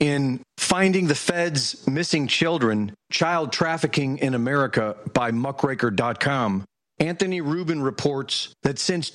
in Finding the Feds Missing Children, Child Trafficking in America by Muckraker.com, Anthony Rubin reports that since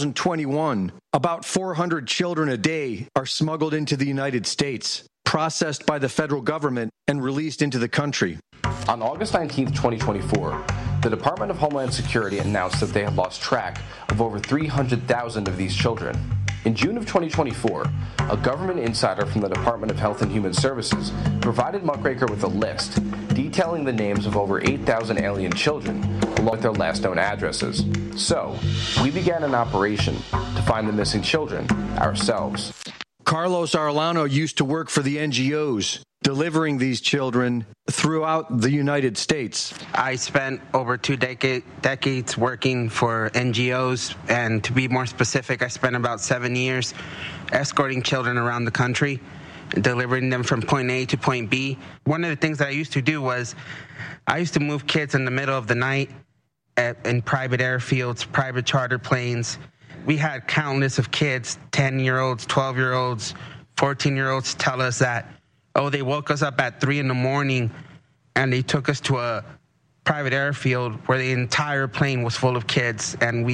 2021, about 400 children a day are smuggled into the United States, processed by the federal government, and released into the country. On August 19, 2024, the Department of Homeland Security announced that they had lost track of over 300,000 of these children. In June of 2024, a government insider from the Department of Health and Human Services provided Muckraker with a list detailing the names of over 8,000 alien children, along with their last known addresses. So, we began an operation to find the missing children ourselves. Carlos Arellano used to work for the NGOs, delivering these children throughout the United States. I spent over 2 decades working for NGOs, and to be more specific, I spent about 7 years escorting children around the country, delivering them from point A to point B. One of the things that I used to do was I used to move kids in the middle of the night in private airfields, private charter planes. We had countless of kids, 10-year-olds, 12-year-olds, 14-year-olds tell us that, they woke us up at 3 a.m. and they took us to a private airfield where the entire plane was full of kids. And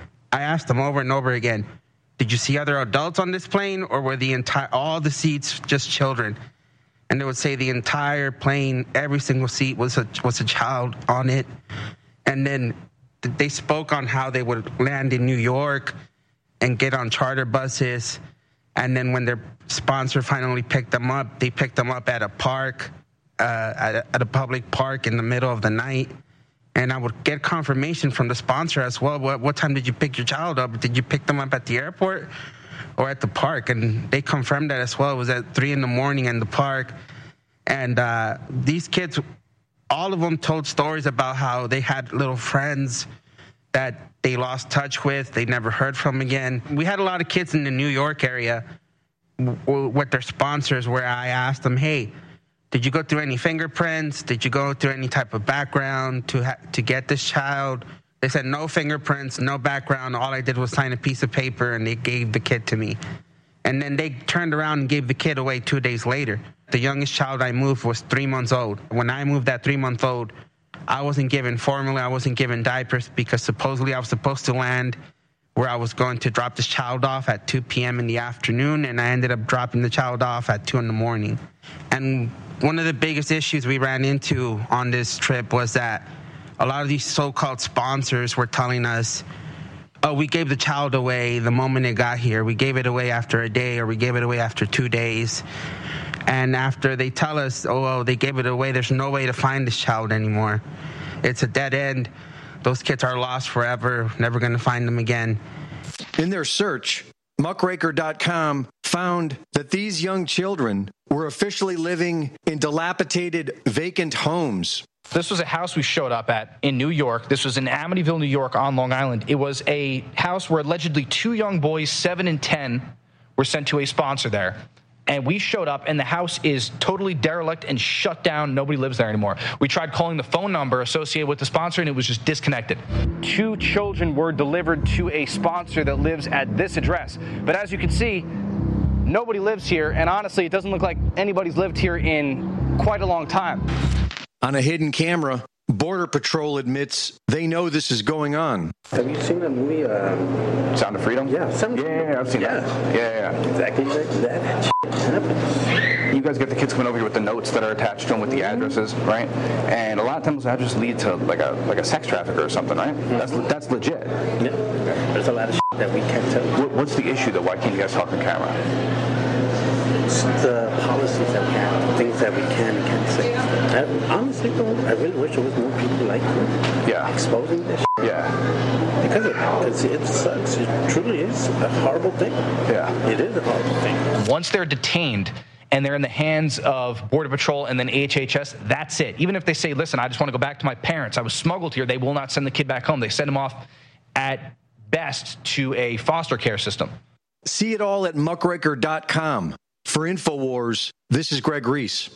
I asked them over and over again, did you see other adults on this plane, or were all the seats just children? And they would say the entire plane, every single seat was a child on it. And then they spoke on how they would land in New York and get on charter buses. And then when their sponsor finally picked them up, they picked them up at a park, at a public park in the middle of the night. And I would get confirmation from the sponsor as well. What time did you pick your child up? Did you pick them up at the airport or at the park? And they confirmed that as well. It was at 3 a.m. in the park. And these kids, all of them told stories about how they had little friends that they lost touch with, they never heard from again. We had a lot of kids in the New York area with their sponsors where I asked them, hey, did you go through any fingerprints? Did you go through any type of background to get this child? They said no fingerprints, no background. All I did was sign a piece of paper, and they gave the kid to me. And then they turned around and gave the kid away 2 days later. The youngest child I moved was 3 months old. When I moved that 3-month-old, I wasn't given formula, I wasn't given diapers, because supposedly I was supposed to land where I was going to drop this child off at 2 p.m. in the afternoon, and I ended up dropping the child off at 2 a.m. And one of the biggest issues we ran into on this trip was that a lot of these so-called sponsors were telling us, we gave the child away the moment it got here. We gave it away after a day, or we gave it away after 2 days. And after they tell us, they gave it away, there's no way to find this child anymore. It's a dead end. Those kids are lost forever, never going to find them again. In their search, Muckraker.com found that these young children were officially living in dilapidated, vacant homes. This was a house we showed up at in New York. This was in Amityville, New York, on Long Island. It was a house where allegedly 2 young boys, 7 and 10, were sent to a sponsor there. And we showed up, and the house is totally derelict and shut down. Nobody lives there anymore. We tried calling the phone number associated with the sponsor, and it was just disconnected. 2 children were delivered to a sponsor that lives at this address. But as you can see, nobody lives here, and honestly, it doesn't look like anybody's lived here in quite a long time. On a hidden camera, Border Patrol admits they know this is going on. Have you seen that movie? Sound of Freedom? Yeah, I've seen that. Yeah. Exactly like that shit happens. You guys get the kids coming over here with the notes that are attached to them with the addresses, right? And a lot of times those addresses lead to like a sex trafficker or something, right? Mm-hmm. That's legit. Yeah. There's a lot of shit that we can't tell. What's the issue though? Why can't you guys talk on camera? It's the policies that we have, things that we can and can't say. Honestly, though, I really wish there was more people like you. Yeah. Exposing this shit. Yeah. Because it sucks. It truly is a horrible thing. Yeah. It is a horrible thing. Once they're detained and they're in the hands of Border Patrol and then HHS, that's it. Even if they say, listen, I just want to go back to my parents, I was smuggled here, they will not send the kid back home. They send him off at best to a foster care system. See it all at Muckraker.com. For InfoWars, this is Greg Reese.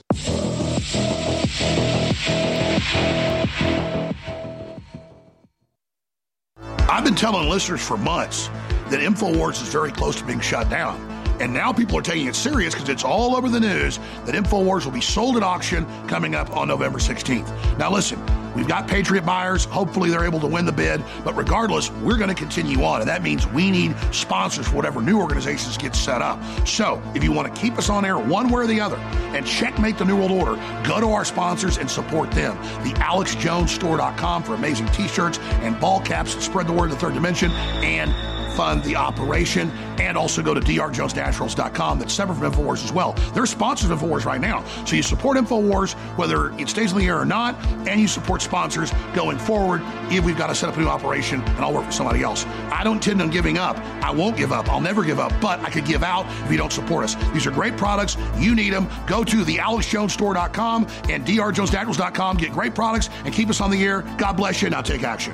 I've been telling listeners for months that InfoWars is very close to being shut down. And now people are taking it serious because it's all over the news that InfoWars will be sold at auction coming up on November 16th. Now listen, we've got Patriot buyers. Hopefully they're able to win the bid. But regardless, we're going to continue on. And that means we need sponsors for whatever new organizations get set up. So if you want to keep us on air one way or the other and checkmate the New World Order, go to our sponsors and support them. The AlexJonesStore.com for amazing t-shirts and ball caps that spread the word of the third dimension and fund the operation, and also go to drjonesnaturals.com. That's separate from InfoWars as well. They're sponsors of InfoWars right now. So you support InfoWars whether it stays in the air or not, and you support sponsors going forward if we've got to set up a new operation and I'll work for somebody else. I don't intend on giving up. I won't give up. I'll never give up, but I could give out if you don't support us. These are great products. You need them. Go to the AlexJonesStore.com and drjonesnaturals.com. Get great products and keep us on the air. God bless you. Now take action.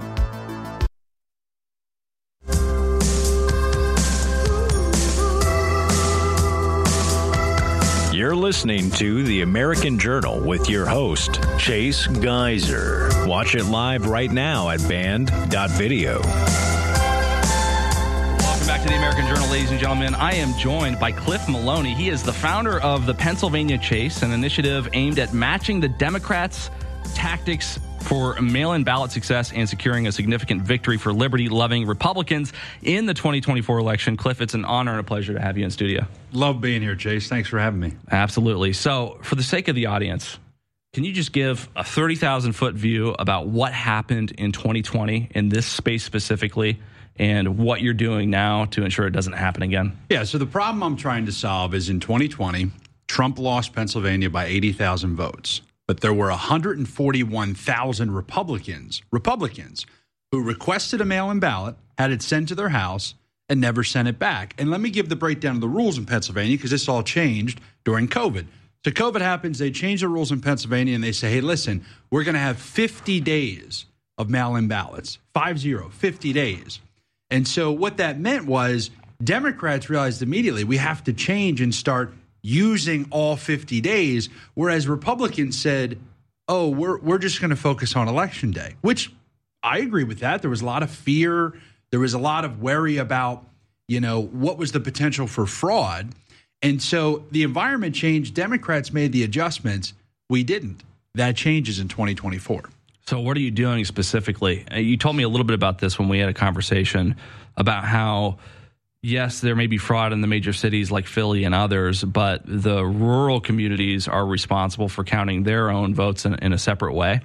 You're listening to The American Journal with your host, Chase Geyser. Watch it live right now at band.video. Welcome back to The American Journal, ladies and gentlemen. I am joined by Cliff Maloney. He is the founder of the Pennsylvania Chase, an initiative aimed at matching the Democrats' tactics for mail-in ballot success and securing a significant victory for liberty-loving Republicans in the 2024 election. Cliff, it's an honor and a pleasure to have you in studio. Love being here, Chase. Thanks for having me. Absolutely. So, for the sake of the audience, can you just give a 30,000-foot view about what happened in 2020 in this space specifically and what you're doing now to ensure it doesn't happen again? Yeah, so the problem I'm trying to solve is in 2020, Trump lost Pennsylvania by 80,000 votes. But there were 141,000 Republicans who requested a mail-in ballot, had it sent to their house, and never sent it back. And let me give the breakdown of the rules in Pennsylvania, because this all changed during COVID. So COVID happens, they change the rules in Pennsylvania, and they say, hey, listen, we're going to have 50 days of mail-in ballots, 50 days. And so what that meant was Democrats realized immediately we have to change and start using all 50 days, whereas Republicans said, oh, we're just going to focus on Election Day, which I agree with that. There was a lot of fear. There was a lot of worry about, what was the potential for fraud. And so the environment changed. Democrats made the adjustments. We didn't. That changes in 2024. So what are you doing specifically? You told me a little bit about this when we had a conversation about how, yes, there may be fraud in the major cities like Philly and others, but the rural communities are responsible for counting their own votes in a separate way.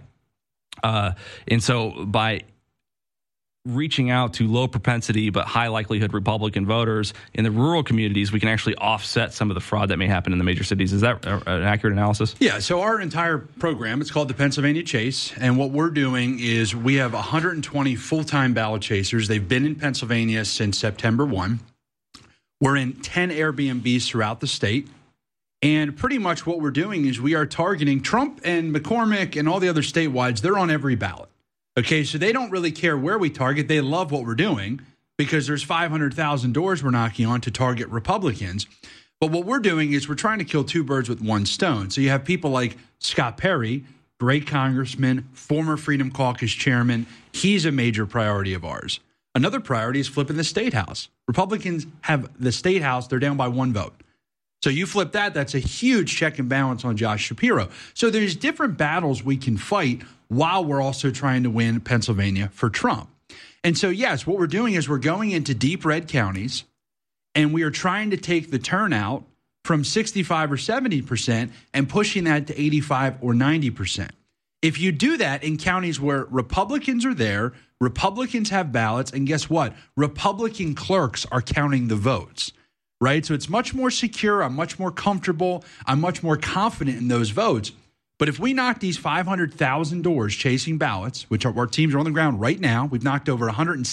And so by reaching out to low propensity but high likelihood Republican voters in the rural communities, we can actually offset some of the fraud that may happen in the major cities. Is that an accurate analysis? Yeah, so our entire program, it's called the Pennsylvania Chase, and what we're doing is we have 120 full-time ballot chasers. They've been in Pennsylvania since September 1. We're in 10 Airbnbs throughout the state, and pretty much what we're doing is we are targeting Trump and McCormick and all the other statewide. They're on every ballot. Okay, so they don't really care where we target. They love what we're doing because there's 500,000 doors we're knocking on to target Republicans. But what we're doing is we're trying to kill two birds with one stone. So you have people like Scott Perry, great congressman, former Freedom Caucus chairman. He's a major priority of ours. Another priority is flipping the state house. Republicans have the state house. They're down by one vote. So you flip that, that's a huge check and balance on Josh Shapiro. So there's different battles we can fight while we're also trying to win Pennsylvania for Trump. And so, yes, what we're doing is we're going into deep red counties, and we are trying to take the turnout from 65 or 70% and pushing that to 85 or 90%. If you do that in counties where Republicans are there, Republicans have ballots, and guess what? Republican clerks are counting the votes, right? So it's much more secure. I'm much more comfortable. I'm much more confident in those votes. But if we knock these 500,000 doors chasing ballots, which our teams are on the ground right now, we've knocked over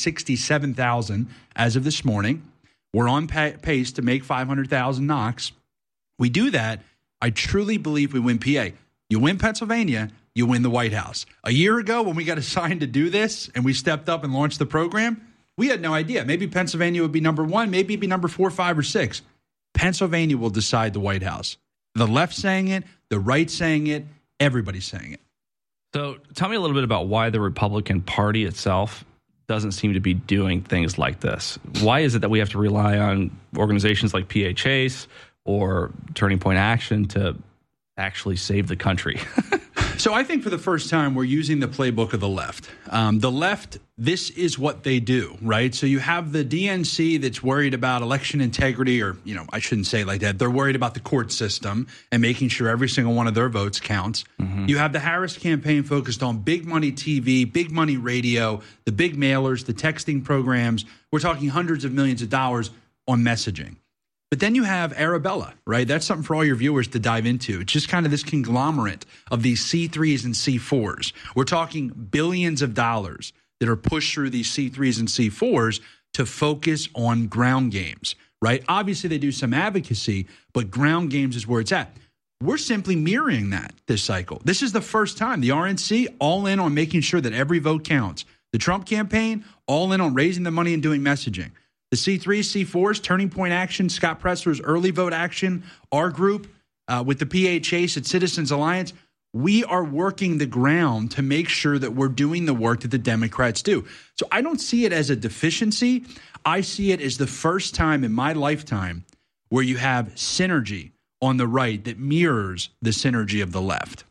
167,000 as of this morning. We're on pace to make 500,000 knocks. We do that, I truly believe we win PA. You win Pennsylvania, you win the White House. A year ago, when we got assigned to do this and we stepped up and launched the program, we had no idea. Maybe Pennsylvania would be number one, maybe it'd be number 4, 5, or 6. Pennsylvania will decide the White House. The left saying it, the right saying it, everybody's saying it. So tell me a little bit about why the Republican Party itself doesn't seem to be doing things like this. Why is it that we have to rely on organizations like PA Chase or Turning Point Action to actually save the country? So I think for the first time, we're using the playbook of the left. The left, this is what they do, right? So you have the DNC that's worried about election integrity, or, I shouldn't say it like that. They're worried about the court system and making sure every single one of their votes counts. Mm-hmm. You have the Harris campaign focused on big money TV, big money radio, the big mailers, the texting programs. We're talking hundreds of millions of dollars on messaging. But then you have Arabella, right? That's something for all your viewers to dive into. It's just kind of this conglomerate of these C3s and C4s. We're talking billions of dollars that are pushed through these C3s and C4s to focus on ground games, right? Obviously, they do some advocacy, but ground games is where it's at. We're simply mirroring that this cycle. This is the first time the RNC all in on making sure that every vote counts. The Trump campaign all in on raising the money and doing messaging. The C3s, C4s, Turning Point Action, Scott Presler's Early Vote Action, our group with the PA Chase at Citizens Alliance, we are working the ground to make sure that we're doing the work that the Democrats do. So I don't see it as a deficiency. I see it as the first time in my lifetime where you have synergy on the right that mirrors the synergy of the left.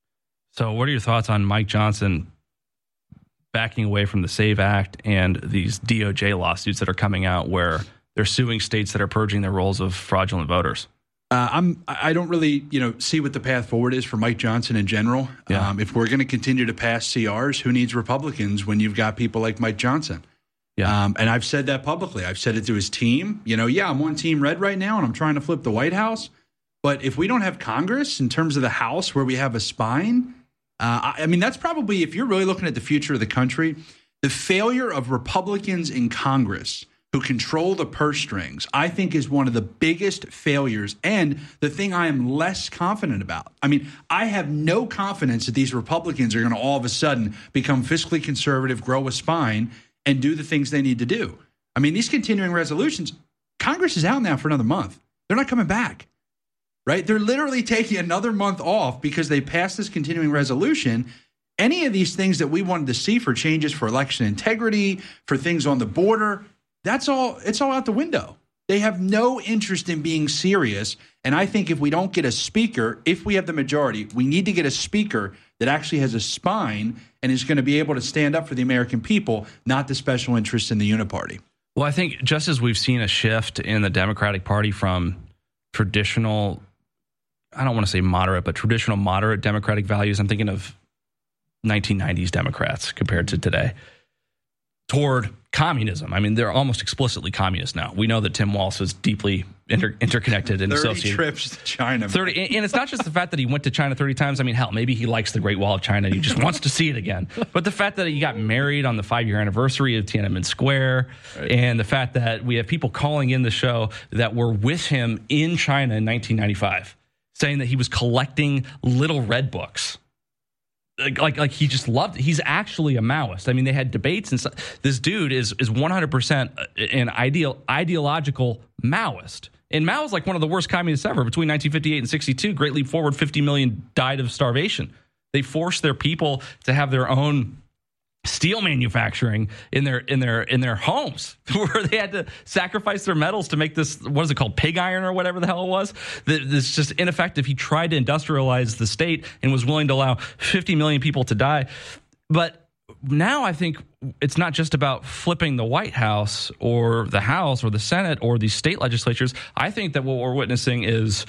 So what are your thoughts on Mike Johnson backing away from the SAVE Act and these DOJ lawsuits that are coming out where they're suing states that are purging their rolls of fraudulent voters? I don't really, see what the path forward is for Mike Johnson in general. Yeah. If we're going to continue to pass CRs, who needs Republicans when you've got people like Mike Johnson? Yeah. And I've said that publicly. I've said it to his team. I'm on Team Red right now, and I'm trying to flip the White House. But if we don't have Congress in terms of the House where we have a spine, that's probably, if you're really looking at the future of the country, the failure of Republicans in Congress who control the purse strings, I think is one of the biggest failures and the thing I am less confident about. I have no confidence that these Republicans are going to all of a sudden become fiscally conservative, grow a spine, and do the things they need to do. These continuing resolutions, Congress is out now for another month. They're not coming back. Right? They're literally taking another month off because they passed this continuing resolution. Any of these things that we wanted to see for changes for election integrity, for things on the border, it's all out the window. They have no interest in being serious. And I think if we don't get a speaker, if we have the majority, we need to get a speaker that actually has a spine and is going to be able to stand up for the American people, not the special interests in the uniparty. Well, I think just as we've seen a shift in the Democratic Party from traditional, I don't want to say moderate, but traditional moderate Democratic values. I'm thinking of 1990s Democrats compared to today, toward communism. They're almost explicitly communist now. We know that Tim Walz is deeply interconnected and 30 associated. trips to China. 30, and it's not just the fact that he went to China 30 times. Hell, maybe he likes the Great Wall of China and he just wants to see it again. But the fact that he got married on the 5-year anniversary of Tiananmen Square, right, and the fact that we have people calling in the show that were with him in China in 1995, saying that he was collecting little red books. Like he just loved it. He's actually a Maoist. They had debates and stuff. This dude is 100% an ideological Maoist. And Mao is like one of the worst communists ever. Between 1958 and 62, Great Leap Forward, 50 million died of starvation. They forced their people to have their own steel manufacturing in their homes, where they had to sacrifice their metals to make this, what is it called, pig iron or whatever the hell it was. This just ineffective. He tried to industrialize the state and was willing to allow 50 million people to die. But now I think it's not just about flipping the White House or the House or the Senate or these state legislatures. I think that what we're witnessing is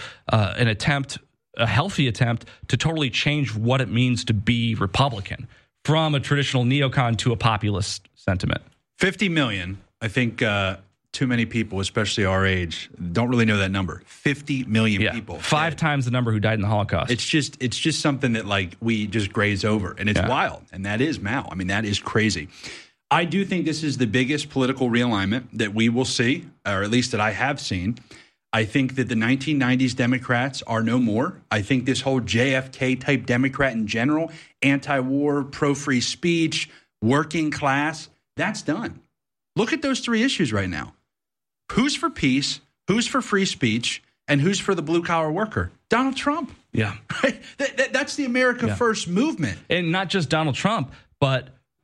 a healthy attempt to totally change what it means to be Republican, from a traditional neocon to a populist sentiment. 50 million. I think too many people, especially our age, don't really know that number. 50 million people. 5 times the number who died in the Holocaust. It's just something that we just graze over, and it's wild. And that is Mao. That is crazy. I do think this is the biggest political realignment that we will see, or at least that I have seen. I think that the 1990s Democrats are no more. I think this whole JFK-type Democrat in general, anti-war, pro-free speech, working class, that's done. Look at those 3 issues right now. Who's for peace, who's for free speech, and who's for the blue-collar worker? Donald Trump. Yeah. Right? That's the America First movement. And not just Donald Trump, but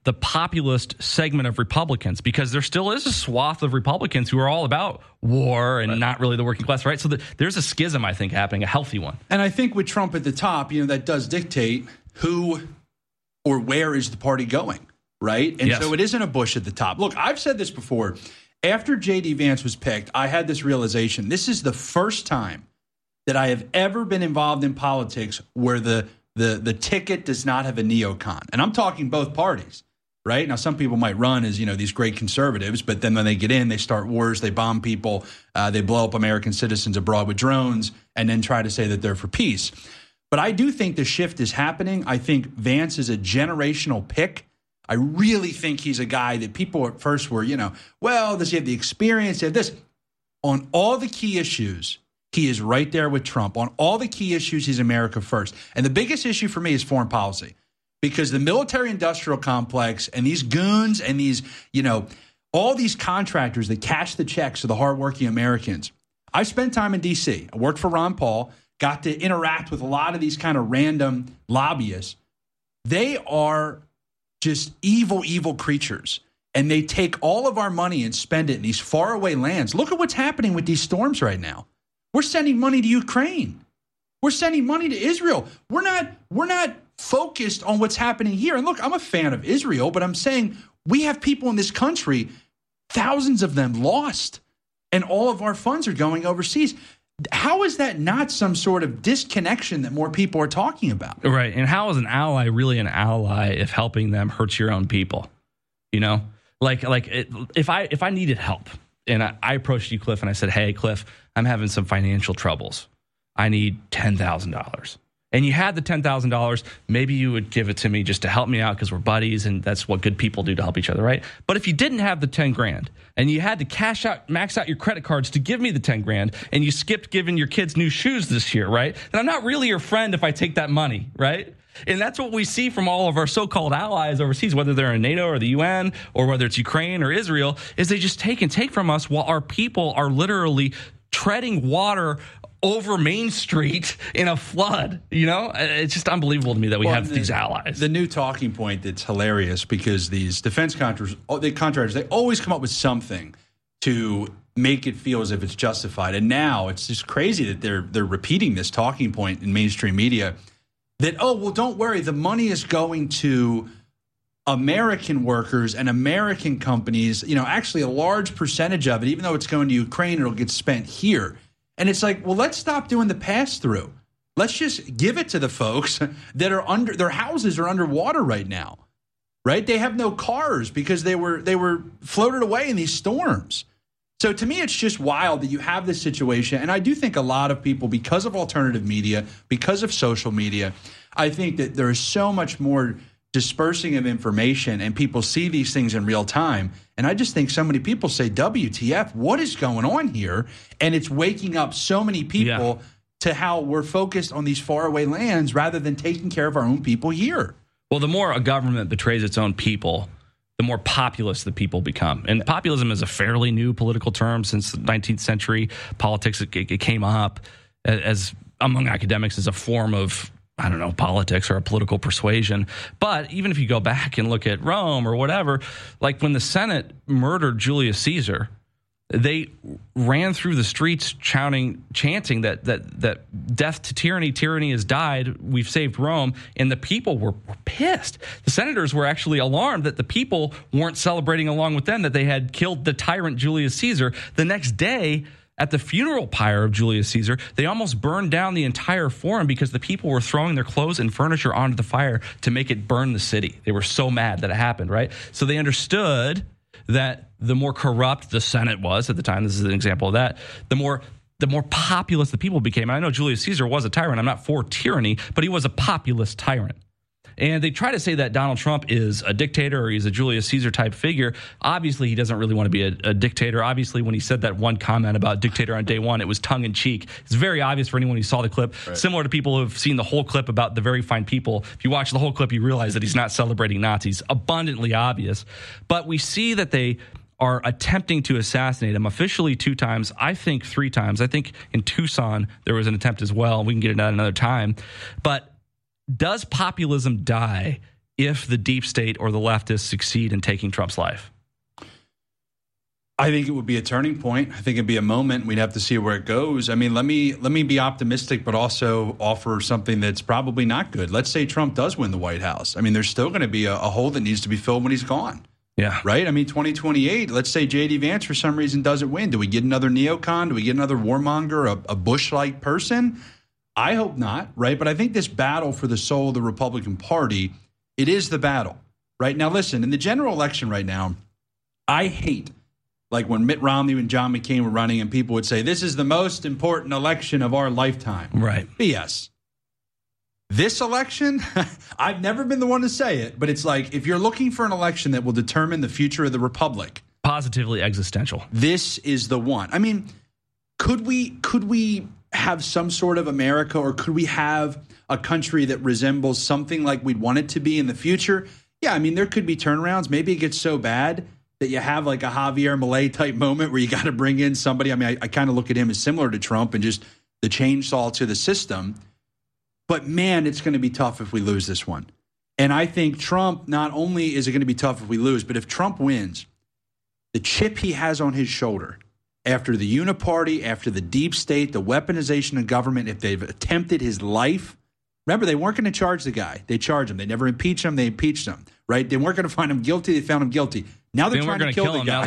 the populist segment of Republicans, because there still is a swath of Republicans who are all about war and not really the working class, right? So there's a schism, I think, happening, a healthy one. And I think with Trump at the top, that does dictate who or where is the party going, right? And so it isn't a Bush at the top. Look, I've said this before. After J.D. Vance was picked, I had this realization. This is the first time that I have ever been involved in politics where the ticket does not have a neocon. And I'm talking both parties. Right? Now, some people might run as, these great conservatives, but then when they get in, they start wars, they bomb people, they blow up American citizens abroad with drones, and then try to say that they're for peace. But I do think the shift is happening. I think Vance is a generational pick. I really think he's a guy that people at first were, well, does he have the experience? Does he have this? On all the key issues, he is right there with Trump. On all the key issues, he's America first. And the biggest issue for me is foreign policy. Because the military-industrial complex and these goons and these, all these contractors that cash the checks to the hardworking Americans. I spent time in D.C. I worked for Ron Paul, got to interact with a lot of these kind of random lobbyists. They are just evil, evil creatures. And they take all of our money and spend it in these faraway lands. Look at what's happening with these storms right now. We're sending money to Ukraine. We're sending money to Israel. We're not focused on what's happening here. And look, I'm a fan of Israel, but I'm saying we have people in this country, thousands of them lost, and all of our funds are going overseas. How is that not some sort of disconnection that more people are talking about? Right. And how is an ally really an ally if helping them hurts your own people? If I needed help and I approached you, Cliff, and I said, hey, Cliff, I'm having some financial troubles. I need $10,000. And you had the $10,000, maybe you would give it to me just to help me out because we're buddies and that's what good people do to help each other, right? But if you didn't have the 10 grand and you had to max out your credit cards to give me the 10 grand and you skipped giving your kids new shoes this year, right? Then I'm not really your friend if I take that money, right? And that's what we see from all of our so-called allies overseas, whether they're in NATO or the UN or whether it's Ukraine or Israel, is they just take from us while our people are literally treading water over Main Street in a flood. It's just unbelievable to me that we have these allies. The new talking point that's hilarious because these defense contractors, they always come up with something to make it feel as if it's justified. And now it's just crazy that they're repeating this talking point in mainstream media that, don't worry, the money is going to American workers and American companies. Actually a large percentage of it, even though it's going to Ukraine, it'll get spent here. And it's like, well, let's stop doing the pass-through. Let's just give it to the folks that are their houses are underwater right now, right? They have no cars because they were floated away in these storms. So to me, it's just wild that you have this situation. And I do think a lot of people, because of alternative media, because of social media, I think that there is so much more dispersing of information and people see these things in real time. And I just think so many people say, WTF, what is going on here? And it's waking up so many people to how we're focused on these faraway lands rather than taking care of our own people here. Well, the more a government betrays its own people, the more populist the people become. And populism is a fairly new political term since the 19th century. Politics, it came up as among academics as a form of politics or a political persuasion. But even if you go back and look at Rome or whatever, like when the Senate murdered Julius Caesar, they ran through the streets chanting that death to tyranny has died, we've saved Rome, and the people were pissed. The senators were actually alarmed that the people weren't celebrating along with them, that they had killed the tyrant Julius Caesar. The next day, at the funeral pyre of Julius Caesar, they almost burned down the entire forum because the people were throwing their clothes and furniture onto the fire to make it burn the city. They were so mad that it happened, right? So they understood that the more corrupt the Senate was at the time, this is an example of that, the more populist the people became. I know Julius Caesar was a tyrant. I'm not for tyranny, but he was a populist tyrant. And they try to say that Donald Trump is a dictator or he's a Julius Caesar type figure. Obviously, he doesn't really want to be a dictator. Obviously, when he said that one comment about dictator on day one, it was tongue in cheek. It's very obvious for anyone who saw the clip. Right. Similar to people who have seen the whole clip about the very fine people. If you watch the whole clip, you realize that he's not celebrating Nazis. Abundantly obvious. But we see that they are attempting to assassinate him officially 2 times, I think 3 times. I think in Tucson, there was an attempt as well. We can get into that another time. But does populism die if the deep state or the leftists succeed in taking Trump's life? I think it would be a turning point. I think it'd be a moment. We'd have to see where it goes. I mean, let me be optimistic, but also offer something that's probably not good. Let's say Trump does win the White House. I mean, there's still going to be a hole that needs to be filled when he's gone. Yeah. Right? I mean, 2028, let's say J.D. Vance for some reason doesn't win. Do we get another neocon? Do we get another warmonger, a Bush-like person? I hope not, right? But I think this battle for the soul of the Republican Party, it is the battle, right? Now, listen, in the general election right now, I hate like when Mitt Romney and John McCain were running and people would say, this is the most important election of our lifetime. Right. BS. This election, I've never been the one to say it, but it's like if you're looking for an election that will determine the future of the republic. Positively existential. This is the one. I mean, could we have some sort of America, or could we have a country that resembles something like we'd want it to be in the future? Yeah, I mean, there could be turnarounds. Maybe it gets so bad that you have like a Javier Milei type moment where you got to bring in somebody. I mean, I kind of look at him as similar to Trump and just the chainsaw to the system. But man, it's going to be tough if we lose this one. And I think Trump, not only is it going to be tough if we lose, but if Trump wins, the chip he has on his shoulder after the uniparty, after the deep state, the weaponization of government, if they've attempted his life. Remember, they weren't going to charge the guy. They charged him. They never impeached him. They impeached him, right? They weren't going to find him guilty. They found him guilty. Now they're trying to kill the guy.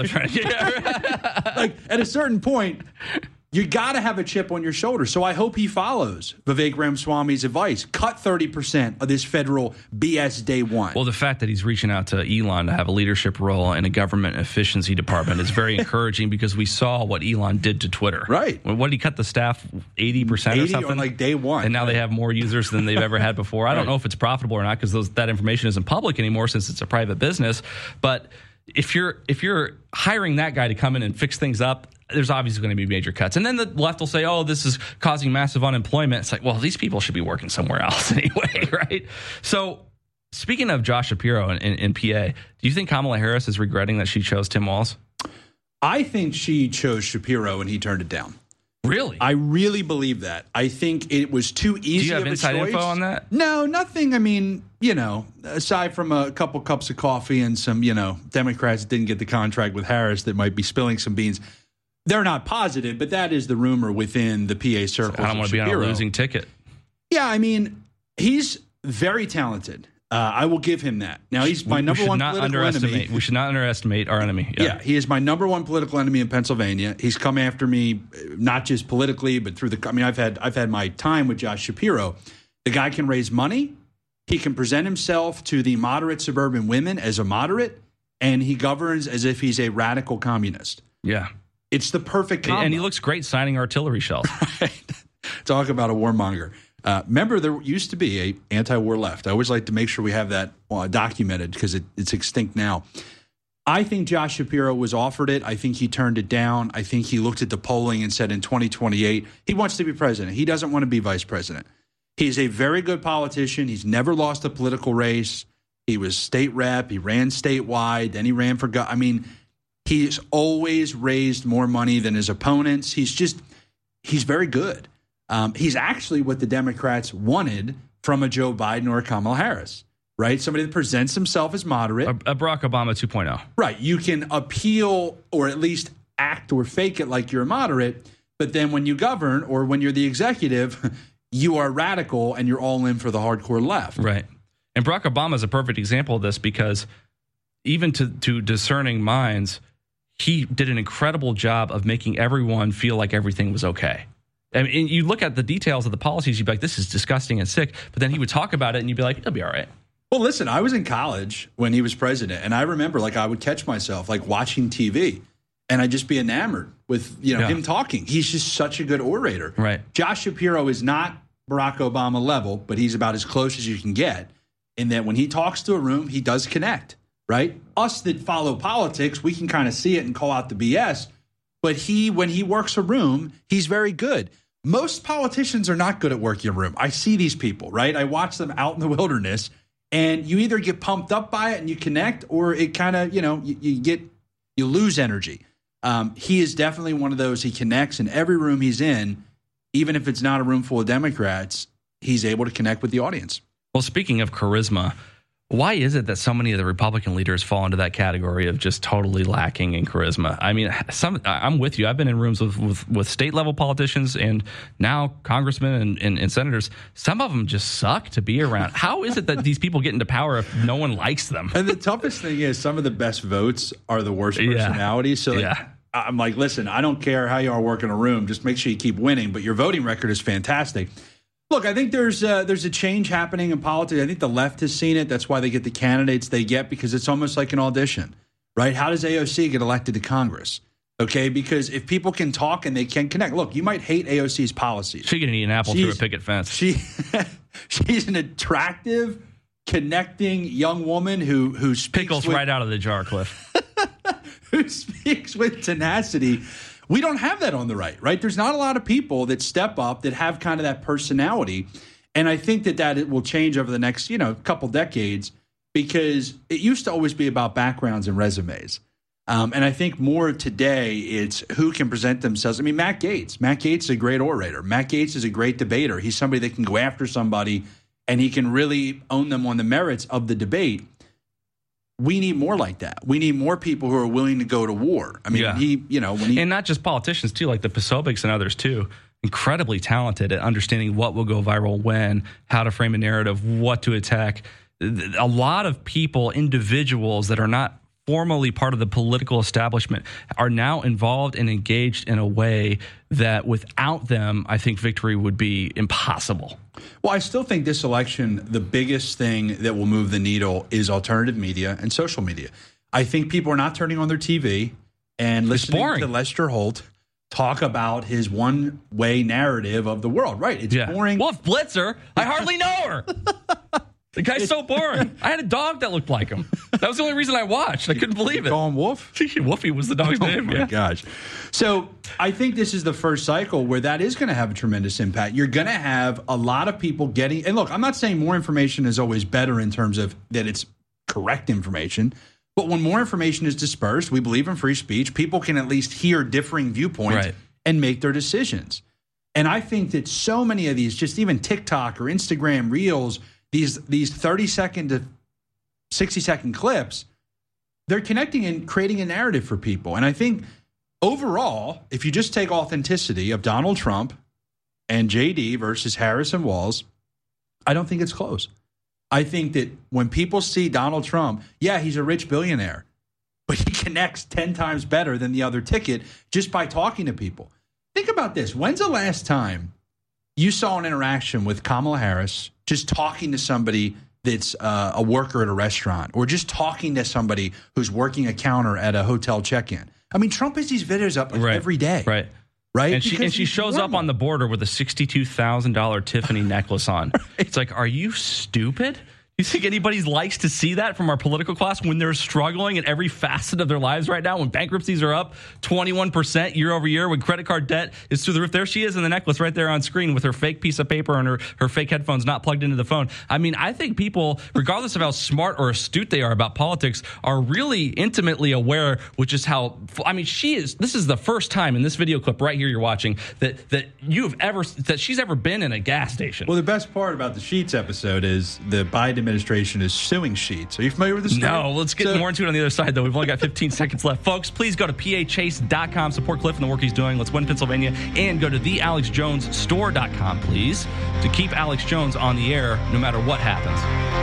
Like at a certain point, you got to have a chip on your shoulder. So I hope he follows Vivek Ramaswamy's advice. Cut 30% of this federal BS day one. Well, the fact that he's reaching out to Elon to have a leadership role in a government efficiency department is very encouraging because we saw what Elon did to Twitter. Right. What did he cut the staff 80% or something? On like day one. And now they have more users than they've ever had before. I don't know if it's profitable or not because that information isn't public anymore since it's a private business. But if you're hiring that guy to come in and fix things up, there's obviously going to be major cuts. And then the left will say, oh, this is causing massive unemployment. It's like, well, these people should be working somewhere else anyway, right? So speaking of Josh Shapiro in PA, do you think Kamala Harris is regretting that she chose Tim Walz? I think she chose Shapiro and he turned it down. Really? I really believe that. I think it was too easy. Do you have inside info on that? No, nothing. I mean, aside from a couple cups of coffee and some, Democrats didn't get the contract with Harris that might be spilling some beans. They're not positive, but that is the rumor within the PA circle. I don't want to be on a losing ticket. Yeah, I mean, he's very talented. I will give him that. Now, he's my number one political enemy. We should not underestimate our enemy. Yeah, he is my number one political enemy in Pennsylvania. He's come after me, not just politically, but through I've had my time with Josh Shapiro. The guy can raise money. He can present himself to the moderate suburban women as a moderate, and he governs as if he's a radical communist. Yeah. It's the perfect combo. And he looks great signing artillery shells. Right. Talk about a warmonger. Remember, there used to be an anti-war left. I always like to make sure we have that documented because it's extinct now. I think Josh Shapiro was offered it. I think he turned it down. I think he looked at the polling and said in 2028, he wants to be president. He doesn't want to be vice president. He's a very good politician. He's never lost a political race. He was state rep. He ran statewide. Then he ran for governor. I mean, he's always raised more money than his opponents. He's very good. He's actually what the Democrats wanted from a Joe Biden or a Kamala Harris, right? Somebody that presents himself as moderate. A Barack Obama 2.0. Right. You can appeal or at least act or fake it like you're a moderate, but then when you govern or when you're the executive, you are radical and you're all in for the hardcore left. Right. And Barack Obama is a perfect example of this because even to discerning minds, he did an incredible job of making everyone feel like everything was okay. I mean, you look at the details of the policies, you'd be like, this is disgusting and sick. But then he would talk about it and you'd be like, it'll be all right. Well, listen, I was in college when he was president. And I remember I would catch myself watching TV and I'd just be enamored with, him talking. He's just such a good orator. Right. Josh Shapiro is not Barack Obama level, but he's about as close as you can get in that when he talks to a room, he does connect. Right? Us that follow politics, we can kind of see it and call out the BS. But when he works a room, he's very good. Most politicians are not good at working a room. I see these people, right? I watch them out in the wilderness, and you either get pumped up by it and you connect, or it kind of, you lose energy. He is definitely one of those. He connects in every room he's in, even if it's not a room full of Democrats. He's able to connect with the audience. Well, speaking of charisma, Why is it that so many of the Republican leaders fall into that category of just totally lacking in charisma? I mean, I'm with you. I've been in rooms with state level politicians and now congressmen and senators. Some of them just suck to be around. How is it that these people get into power if no one likes them? And the toughest thing is some of the best votes are the worst personalities. So I'm like, listen, I don't care how you all work in a room. Just make sure you keep winning. But your voting record is fantastic. Look, I think there's a change happening in politics. I think the left has seen it. That's why they get the candidates they get, because it's almost like an audition, right? How does AOC get elected to Congress? Okay, because if people can talk and they can connect. Look, you might hate AOC's policies. She can eat an apple through a picket fence. She's an attractive, connecting young woman who speaks pickles right out of the jar, Cliff. Who speaks with tenacity. We don't have that on the right? There's not a lot of people that step up that have kind of that personality. And I think that it will change over the next, couple decades, because it used to always be about backgrounds and resumes. And I think more today, it's who can present themselves. I mean, Matt Gaetz is a great orator. Matt Gaetz is a great debater. He's somebody that can go after somebody and he can really own them on the merits of the debate. We need more like that. We need more people who are willing to go to war. I mean, and not just politicians too, like the Posobics and others too, incredibly talented at understanding what will go viral when, how to frame a narrative, what to attack. A lot of people, individuals that are not formally part of the political establishment are now involved and engaged in a way that without them, I think victory would be impossible. Well, I still think this election, the biggest thing that will move the needle is alternative media and social media. I think people are not turning on their TV and listening to Lester Holt talk about his one-way narrative of the world. Right. It's boring. Wolf Blitzer. I hardly know her. The guy's so boring. I had a dog that looked like him. That was the only reason I watched. I couldn't believe it. Call him Wolf? Wolfie was the dog's name. Oh, my gosh. So I think this is the first cycle where that is going to have a tremendous impact. You're going to have a lot of people getting – and look, I'm not saying more information is always better in terms of that it's correct information. But when more information is dispersed, we believe in free speech. People can at least hear differing viewpoints and make their decisions. And I think that so many of these, just even TikTok or Instagram Reels – these 30-second to 60-second clips, they're connecting and creating a narrative for people. And I think overall, if you just take authenticity of Donald Trump and JD versus Harris and Walz, I don't think it's close. I think that when people see Donald Trump, he's a rich billionaire, but he connects 10 times better than the other ticket just by talking to people. Think about this. When's the last time you saw an interaction with Kamala Harris just talking to somebody that's a worker at a restaurant or just talking to somebody who's working a counter at a hotel check-in? I mean, Trump has these videos up every day. Right. And she shows up on the border with a $62,000 Tiffany necklace on. It's like, are you stupid? You think anybody likes to see that from our political class when they're struggling in every facet of their lives right now, when bankruptcies are up 21% year over year, when credit card debt is through the roof? There she is in the necklace right there on screen with her fake piece of paper and her fake headphones not plugged into the phone. I mean, I think people, regardless of how smart or astute they are about politics, are really intimately aware, which is how, I mean, this is the first time in this video clip right here you're watching that she's ever been in a gas station. Well, the best part about the Sheets episode is the Biden administration is suing Sheets. Are you familiar with this story? No, let's get more into it on the other side, though. We've only got 15 seconds left. Folks, please go to PAChase.com. Support Cliff and the work he's doing. Let's win Pennsylvania. And go to thealexjonesstore.com, please, to keep Alex Jones on the air no matter what happens.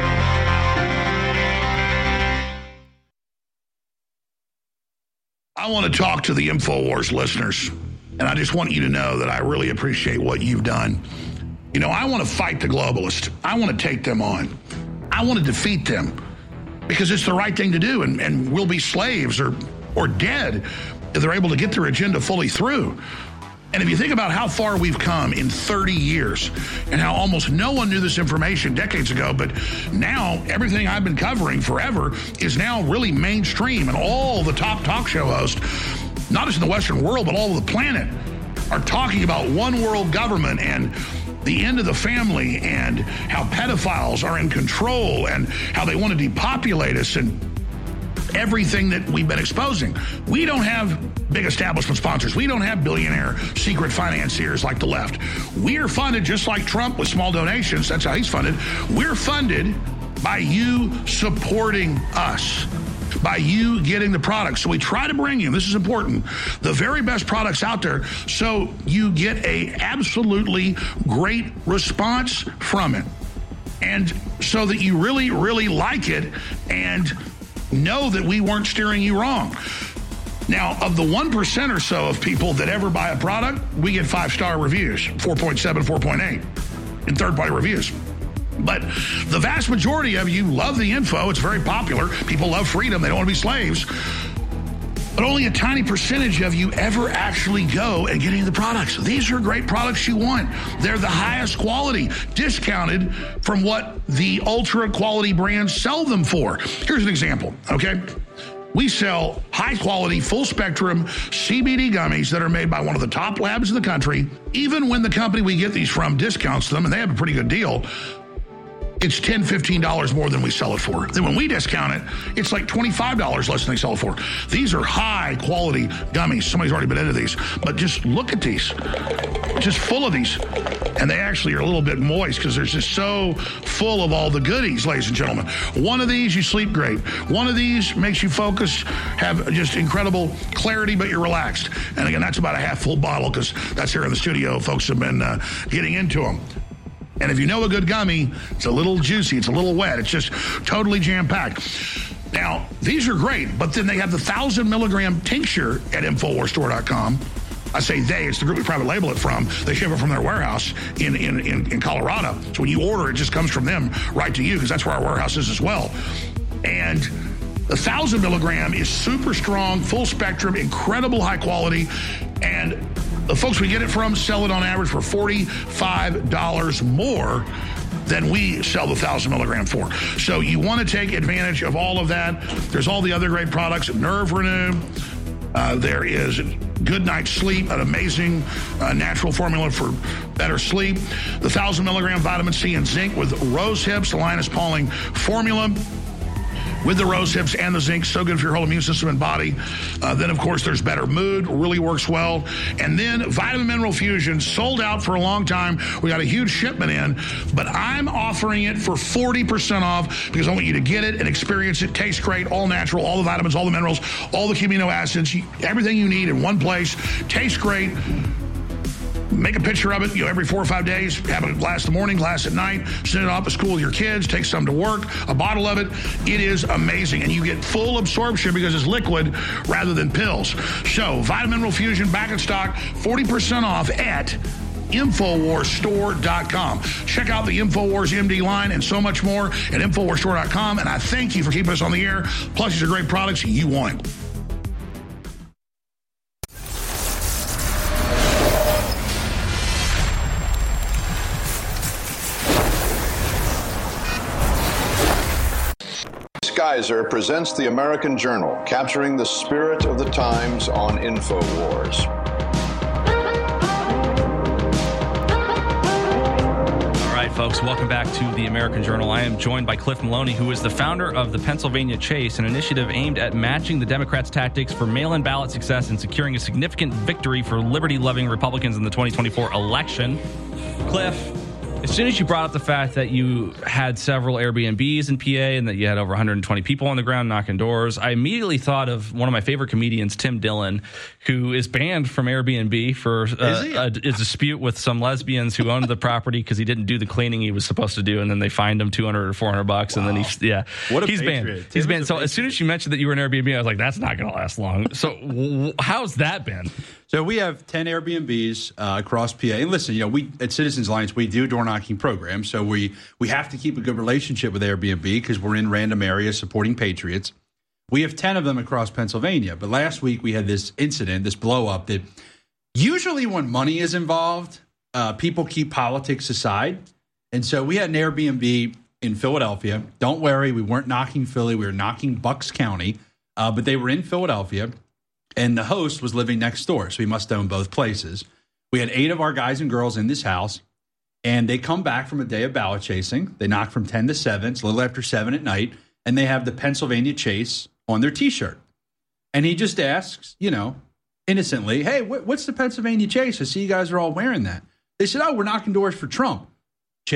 I want to talk to the InfoWars listeners, and I just want you to know that I really appreciate what you've done. You know, I want to fight the globalists. I want to take them on. I want to defeat them because it's the right thing to do, and we'll be slaves or dead if they're able to get their agenda fully through. And if you think about how far we've come in 30 years and how almost no one knew this information decades ago, but now everything I've been covering forever is now really mainstream, and all the top talk show hosts, not just in the Western world, but all over the planet, are talking about one world government and the end of the family and how pedophiles are in control and how they want to depopulate us and everything that we've been exposing. We don't have big establishment sponsors. We don't have billionaire secret financiers like the left. We're funded just like Trump with small donations. That's how he's funded. We're funded by you supporting us, by you getting the products. So we try to bring you, this is important, the very best products out there so you get a absolutely great response from it. And so that you really, really like it and know that we weren't steering you wrong. Now, of the 1% or so of people that ever buy a product, we get 5-star reviews, 4.7, 4.8 in third-party reviews. But the vast majority of you love the info. It's very popular. People love freedom. They don't want to be slaves. But only a tiny percentage of you ever actually go and get any of the products. These are great products you want. They're the highest quality, discounted from what the ultra quality brands sell them for. Here's an example, okay? We sell high-quality, full-spectrum CBD gummies that are made by one of the top labs in the country. Even when the company we get these from discounts them, and they have a pretty good deal, it's $10, $15 more than we sell it for. Then when we discount it, it's like $25 less than they sell it for. These are high-quality gummies. Somebody's already been into these. But just look at these. Just full of these. And they actually are a little bit moist because they're just so full of all the goodies, ladies and gentlemen. One of these, you sleep great. One of these makes you focus, have just incredible clarity, but you're relaxed. And again, that's about a half-full bottle because that's here in the studio. Folks have been getting into them. And if you know a good gummy, it's a little juicy, it's a little wet, it's just totally jam-packed. Now, these are great, but then they have the 1,000-milligram tincture at InfoWarsStore.com. I say they, it's the group we private label it from. They ship it from their warehouse in Colorado. So when you order, it just comes from them right to you because that's where our warehouse is as well. And the 1,000 milligram is super strong, full spectrum, incredible high quality, and the folks we get it from sell it on average for $45 more than we sell the 1,000 milligram for. So you want to take advantage of all of that. There's all the other great products, Nerve Renew. There is Good Night Sleep, an amazing natural formula for better sleep. The 1,000 milligram vitamin C and zinc with Rose Hips, the Linus Pauling formula. With the rose hips and the zinc, so good for your whole immune system and body. Then, of course, there's Better Mood, really works well. And then Vitamin Mineral Fusion, sold out for a long time. We got a huge shipment in, but I'm offering it for 40% off because I want you to get it and experience it. Tastes great, all natural, all the vitamins, all the minerals, all the key amino acids, everything you need in one place. Tastes great. Make a picture of it, every 4 or 5 days. Have a glass in the morning, glass at night. Send it off to school with your kids. Take some to work. A bottle of it. It is amazing. And you get full absorption because it's liquid rather than pills. So, Vitamin Mineral Fusion back in stock. 40% off at InfoWarsStore.com. Check out the InfoWars MD line and so much more at InfoWarsStore.com. And I thank you for keeping us on the air. Plus, these are great products you want. Geiser presents the American Journal, capturing the spirit of the times on InfoWars. All right, folks, welcome back to the American Journal. I am joined by Cliff Maloney, who is the founder of the Pennsylvania Chase, an initiative aimed at matching the Democrats' tactics for mail-in ballot success and securing a significant victory for liberty-loving Republicans in the 2024 election. Cliff, as soon as you brought up the fact that you had several Airbnbs in PA and that you had over 120 people on the ground knocking doors, I immediately thought of one of my favorite comedians, Tim Dillon, who is banned from Airbnb for a dispute with some lesbians who owned the property because he didn't do the cleaning he was supposed to do, and then they fined him $200 or $400, wow. And then he's banned. He's banned. So as soon as you mentioned that you were in Airbnb, I was like, that's not going to last long. So how's that been? So we have 10 Airbnbs across PA. And listen, we at Citizens Alliance, we do door knocking programs. So we have to keep a good relationship with Airbnb because we're in random areas supporting patriots. We have 10 of them across Pennsylvania. But last week we had this incident, this blow up that usually when money is involved, people keep politics aside. And so we had an Airbnb in Philadelphia. Don't worry, we weren't knocking Philly. We were knocking Bucks County. But they were in Philadelphia. And the host was living next door, so he must own both places. We had 8 of our guys and girls in this house, and they come back from a day of ballot chasing. They knock from 10 to 7. It's a little after 7 at night, and they have the Pennsylvania Chase on their T-shirt. And he just asks, innocently, hey, what's the Pennsylvania Chase? I see you guys are all wearing that. They said, oh, we're knocking doors for Trump. Chase,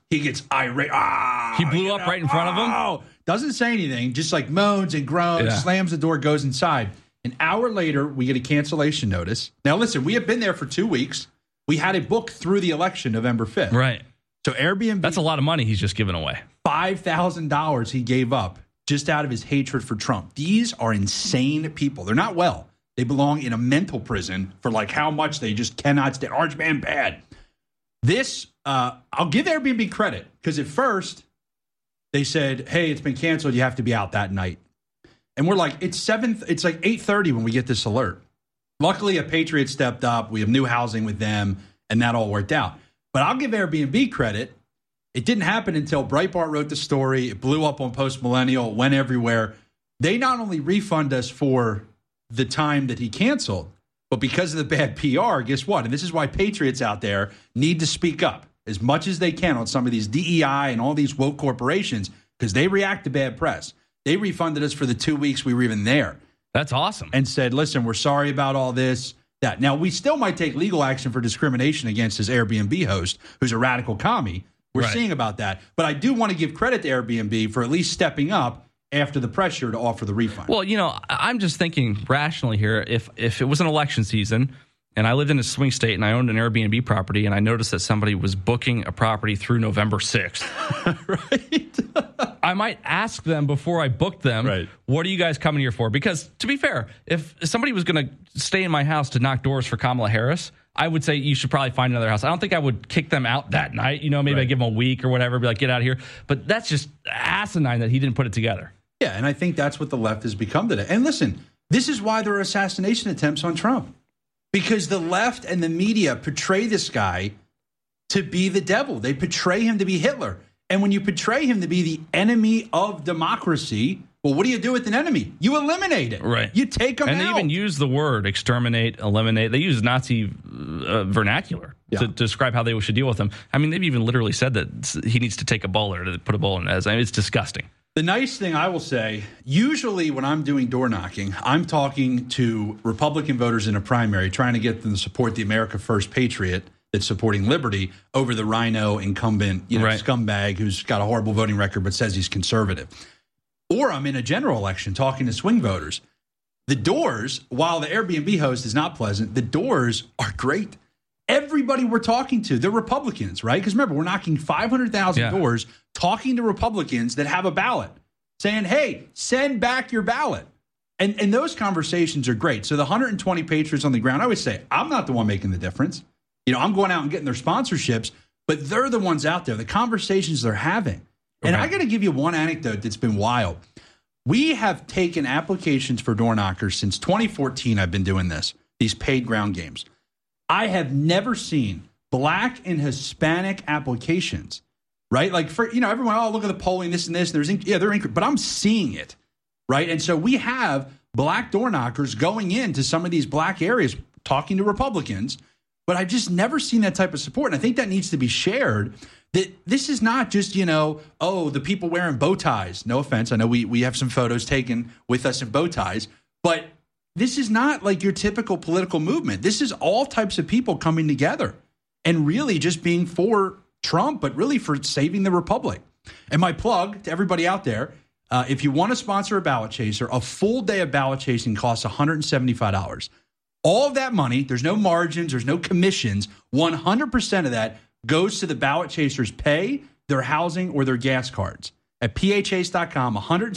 He gets irate. He blew up right in front of him? Doesn't say anything, just like moans and groans, slams the door, goes inside. An hour later, we get a cancellation notice. Now, listen, we have been there for 2 weeks. We had it booked through the election, November 5th. Right. So Airbnb. That's a lot of money he's just giving away. $5,000 he gave up just out of his hatred for Trump. These are insane people. They're not well. They belong in a mental prison for like how much they just cannot stand. Orange man bad. This, I'll give Airbnb credit because at first they said, hey, it's been canceled. You have to be out that night. And we're like, it's like 8:30 when we get this alert. Luckily, a Patriot stepped up. We have new housing with them, and that all worked out. But I'll give Airbnb credit. It didn't happen until Breitbart wrote the story. It blew up on Post Millennial, went everywhere. They not only refund us for the time that he canceled, but because of the bad PR, guess what? And this is why patriots out there need to speak up as much as they can on some of these DEI and all these woke corporations because they react to bad press. They refunded us for the 2 weeks we were even there. That's awesome. And said, listen, we're sorry about all this, that. Now, we still might take legal action for discrimination against his Airbnb host, who's a radical commie. We're seeing about that. But I do want to give credit to Airbnb for at least stepping up after the pressure to offer the refund. Well, I'm just thinking rationally here. If it was an election season and I lived in a swing state and I owned an Airbnb property and I noticed that somebody was booking a property through November 6th, right? I might ask them before I booked them, what are you guys coming here for? Because to be fair, if somebody was going to stay in my house to knock doors for Kamala Harris, I would say you should probably find another house. I don't think I would kick them out that night. Maybe I give them a week or whatever, be like, get out of here. But that's just asinine that he didn't put it together. Yeah, and I think that's what the left has become today. And listen, this is why there are assassination attempts on Trump. Because the left and the media portray this guy to be the devil. They portray him to be Hitler. And when you portray him to be the enemy of democracy, well, what do you do with an enemy? You eliminate it. Right. You take him out. And they even use the word exterminate, eliminate. They use Nazi vernacular to describe how they should deal with him. I mean, they've even literally said that he needs to take a bullet or to put a bullet in his. I mean, it's disgusting. The nice thing I will say, usually when I'm doing door knocking, I'm talking to Republican voters in a primary, trying to get them to support the America First Patriot that's supporting liberty over the rhino incumbent, scumbag who's got a horrible voting record but says he's conservative. Or I'm in a general election talking to swing voters. The doors, while the Airbnb host is not pleasant, the doors are great. Everybody we're talking to, they're Republicans, right? Because remember, we're knocking 500,000 doors talking to Republicans that have a ballot, saying, hey, send back your ballot. And those conversations are great. So the 120 patriots on the ground, I always say, I'm not the one making the difference. I'm going out and getting their sponsorships, but they're the ones out there, the conversations they're having. And I got to give you one anecdote that's been wild. We have taken applications for door knockers since 2014. I've been doing this, these paid ground games. I have never seen Black and Hispanic applications, right? Like for, everyone, look at the polling, this and this. They're but I'm seeing it, right? And so we have Black door knockers going into some of these Black areas, talking to Republicans, but I've just never seen that type of support. And I think that needs to be shared. That this is not just, the people wearing bow ties. No offense. I know we have some photos taken with us in bow ties, but this is not like your typical political movement. This is all types of people coming together and really just being for Trump, but really for saving the republic. And my plug to everybody out there, if you want to sponsor a ballot chaser, a full day of ballot chasing costs $175. All of that money, there's no margins, there's no commissions. 100% of that goes to the ballot chasers' pay, their housing, or their gas cards. At phchase.com,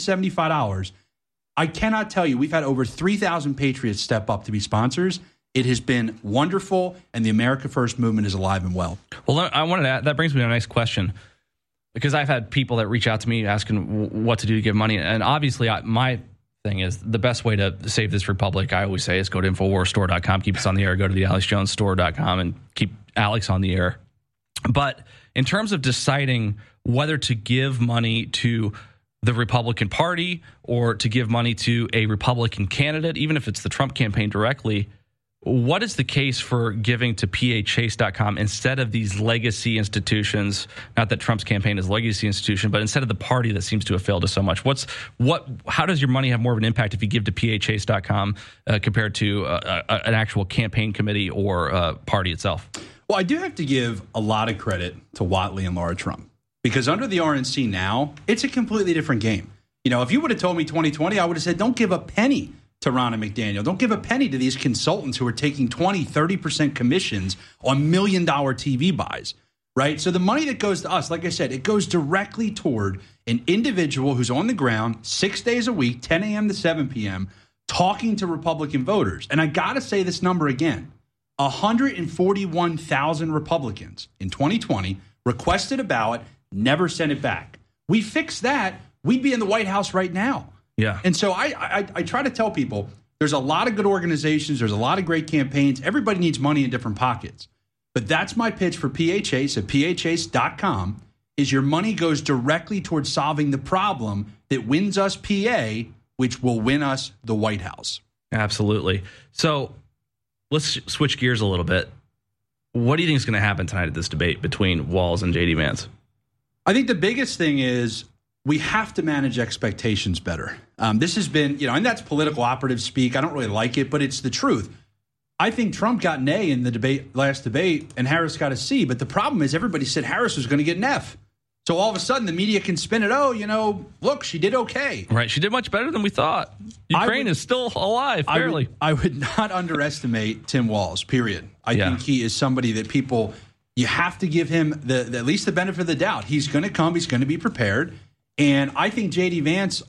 $175. I cannot tell you, we've had over 3,000 patriots step up to be sponsors. It has been wonderful, and the America First movement is alive and well. Well, I wanted to, that brings me to a nice question, because I've had people that reach out to me asking what to do to give money. And obviously, my thing is the best way to save this republic, I always say, is go to InfoWarsStore.com, keep us on the air, go to the AlexJonesStore.com, and keep Alex on the air. But in terms of deciding whether to give money to the Republican Party or to give money to a Republican candidate, even if it's the Trump campaign directly, what is the case for giving to phchase.com instead of these legacy institutions? Not that Trump's campaign is a legacy institution, but instead of the party that seems to have failed us so much. How does your money have more of an impact if you give to phchase.com compared to an actual campaign committee or party itself? Well, I do have to give a lot of credit to Whatley and Laura Trump. Because under the RNC now, it's a completely different game. You know, if you would have told me 2020, I would have said, don't give a penny to Ronna McDaniel. Don't give a penny to these consultants who are taking 20, 30% commissions on $1 million TV buys, right? So the money that goes to us, like I said, it goes directly toward an individual who's on the ground 6 days a week, 10 a.m. to 7 p.m., talking to Republican voters. And I got to say this number again. 141,000 Republicans in 2020 requested a ballot, never sent it back. We fixed that, we'd be in the White House right now. Yeah. And so I try to tell people there's a lot of good organizations, there's a lot of great campaigns. Everybody needs money in different pockets. But that's my pitch for PHACE at phase.com is your money goes directly towards solving the problem that wins us PA, which will win us the White House. Absolutely. So let's switch gears a little bit. What do you think is going to happen tonight at this debate between Walz and J.D. Vance? I think the biggest thing is we have to manage expectations better. This has been, and that's political operative speak. I don't really like it, but it's the truth. I think Trump got an A in the last debate, and Harris got a C. But the problem is everybody said Harris was going to get an F. So all of a sudden the media can spin it. Look, she did okay. Right. She did much better than we thought. Ukraine is still alive, barely. I would not underestimate Tim Walz, period. I think he is somebody that you have to give him at least the benefit of the doubt. He's going to come. He's going to be prepared. And I think J.D. Vance,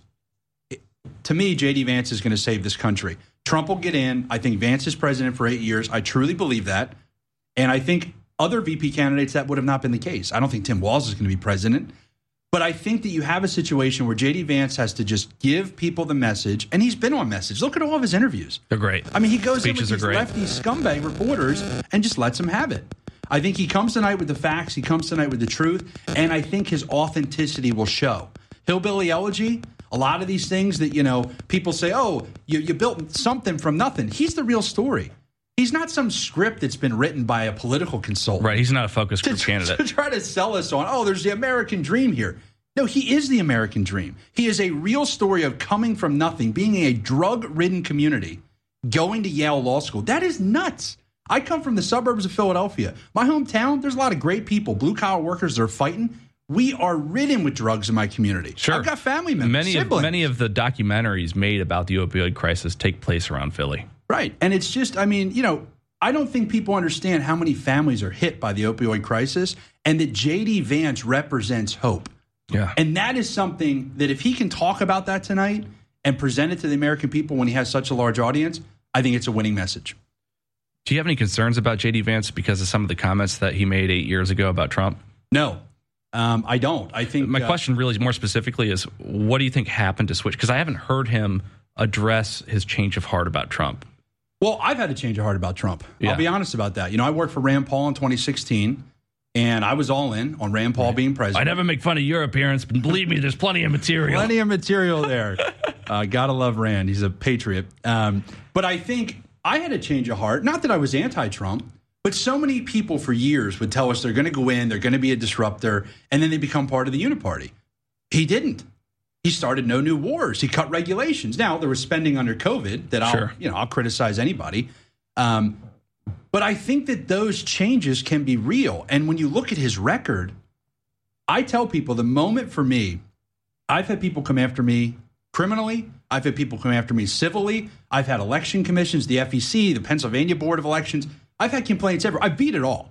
to me, J.D. Vance is going to save this country. Trump will get in. I think Vance is president for 8 years. I truly believe that. And I think other VP candidates, that would have not been the case. I don't think Tim Walz is going to be president. But I think that you have a situation where J.D. Vance has to just give people the message. And he's been on message. Look at all of his interviews. They're great. I mean, he goes Speeches in with these lefty scumbag reporters and just lets them have it. I think he comes tonight with the facts. He comes tonight with the truth. And I think his authenticity will show. Hillbilly Elegy, a lot of these things that, people say, oh, you built something from nothing. He's the real story. He's not some script that's been written by a political consultant. Right. He's not a focus group candidate. To try to sell us on, there's the American dream here. No, he is the American dream. He is a real story of coming from nothing, being in a drug-ridden community, going to Yale Law School. That is nuts. I come from the suburbs of Philadelphia. My hometown, there's a lot of great people, blue-collar workers that are fighting. We are ridden with drugs in my community. Sure. I've got family members, Many of the documentaries made about the opioid crisis take place around Philly. Right. And it's just, I don't think people understand how many families are hit by the opioid crisis and that J.D. Vance represents hope. Yeah. And that is something that if he can talk about that tonight and present it to the American people when he has such a large audience, I think it's a winning message. Do you have any concerns about J.D. Vance because of some of the comments that he made 8 years ago about Trump? No. I don't. I think my question really more specifically is, what do you think happened to switch? Because I haven't heard him address his change of heart about Trump. Well, I've had a change of heart about Trump. Yeah. I'll be honest about that. I worked for Rand Paul in 2016, and I was all in on Rand Paul being president. I never make fun of your appearance, but believe me, there's plenty of material. Plenty of material there. Gotta love Rand. He's a patriot. But I think I had a change of heart. Not that I was anti-Trump, but so many people for years would tell us they're going to go in, they're going to be a disruptor, and then they become part of the Uniparty. He didn't. He started no new wars. He cut regulations. Now, there was spending under COVID that I'll criticize anybody. But I think that those changes can be real. And when you look at his record, I tell people the moment for me, I've had people come after me criminally. I've had people come after me civilly. I've had election commissions, the FEC, the Pennsylvania Board of Elections. I've had complaints everywhere. I beat it all.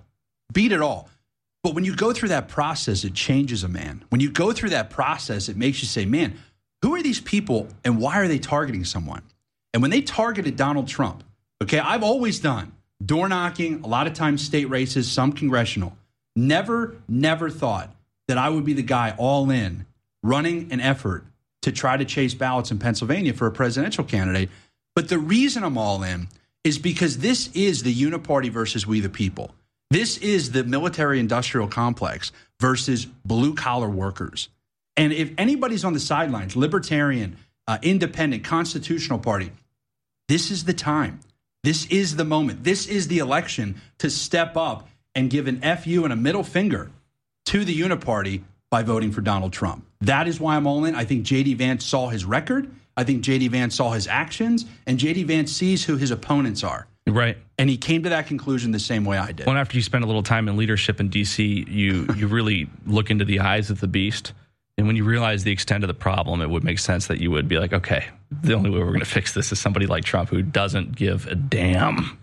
But when you go through that process, it changes a man. When you go through that process, it makes you say, man, who are these people and why are they targeting someone? And when they targeted Donald Trump, okay, I've always done door knocking, a lot of times state races, some congressional. Never thought that I would be the guy all in running an effort to try to chase ballots in Pennsylvania for a presidential candidate. But the reason I'm all in is because this is the Uniparty versus we the people. This is the military-industrial complex versus blue-collar workers. And if anybody's on the sidelines, libertarian, independent, constitutional party, this is the time. This is the moment. This is the election to step up and give an FU and a middle finger to the Uniparty by voting for Donald Trump. That is why I'm all in. I think J.D. Vance saw his record. I think J.D. Vance saw his actions, and J.D. Vance sees who his opponents are. Right. And he came to that conclusion the same way I did. Well, after you spend a little time in leadership in D.C., you really look into the eyes of the beast. And when you realize the extent of the problem, it would make sense that you would be like, okay, the only way we're going to fix this is somebody like Trump who doesn't give a damn.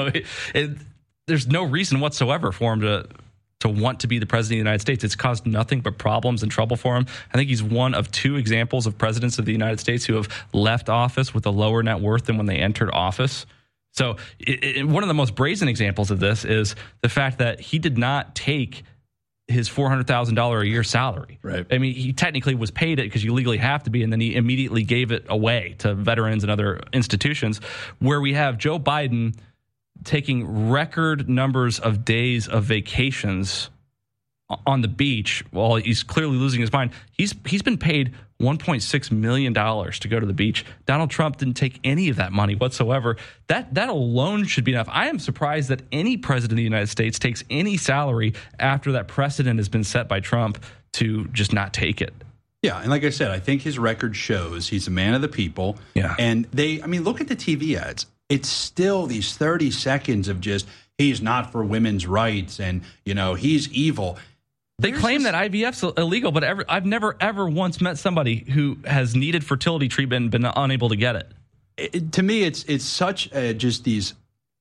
There's no reason whatsoever for him to want to be the president of the United States. It's caused nothing but problems and trouble for him. I think he's one of 2 examples of presidents of the United States who have left office with a lower net worth than when they entered office. So one of the most brazen examples of this is the fact that he did not take his $400,000 a year salary. Right. I mean, he technically was paid it because you legally have to be, and then he immediately gave it away to veterans and other institutions, where we have Joe Biden taking record numbers of days of vacations on the beach while he's clearly losing his mind. He's been paid $1.6 million to go to the beach. Donald Trump didn't take any of that money whatsoever. That alone should be enough. I am surprised that any president of the United States takes any salary after that precedent has been set by Trump to just not take it. Yeah, and like I said, I think his record shows he's a man of the people. Yeah. And look at the TV ads. It's still these 30 seconds of just, he's not for women's rights and, he's evil. They claim that IVF's illegal, but I've never, ever once met somebody who has needed fertility treatment and been unable to get it. To me, it's such just these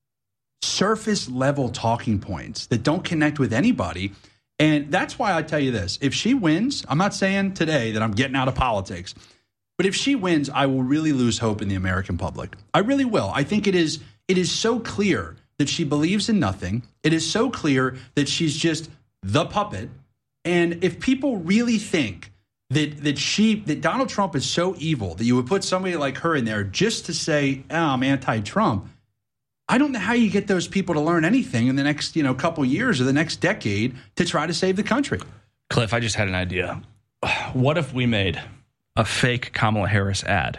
surface level talking points that don't connect with anybody. And that's why I tell you this. If she wins, I'm not saying today that I'm getting out of politics, but if she wins, I will really lose hope in the American public. I really will. I think it is so clear that she believes in nothing. It is so clear that she's just the puppet. And if people really think that Donald Trump is so evil that you would put somebody like her in there just to say, I'm anti-Trump, I don't know how you get those people to learn anything in the next couple years or the next decade to try to save the country. Cliff, I just had an idea. What if we made a fake Kamala Harris ad,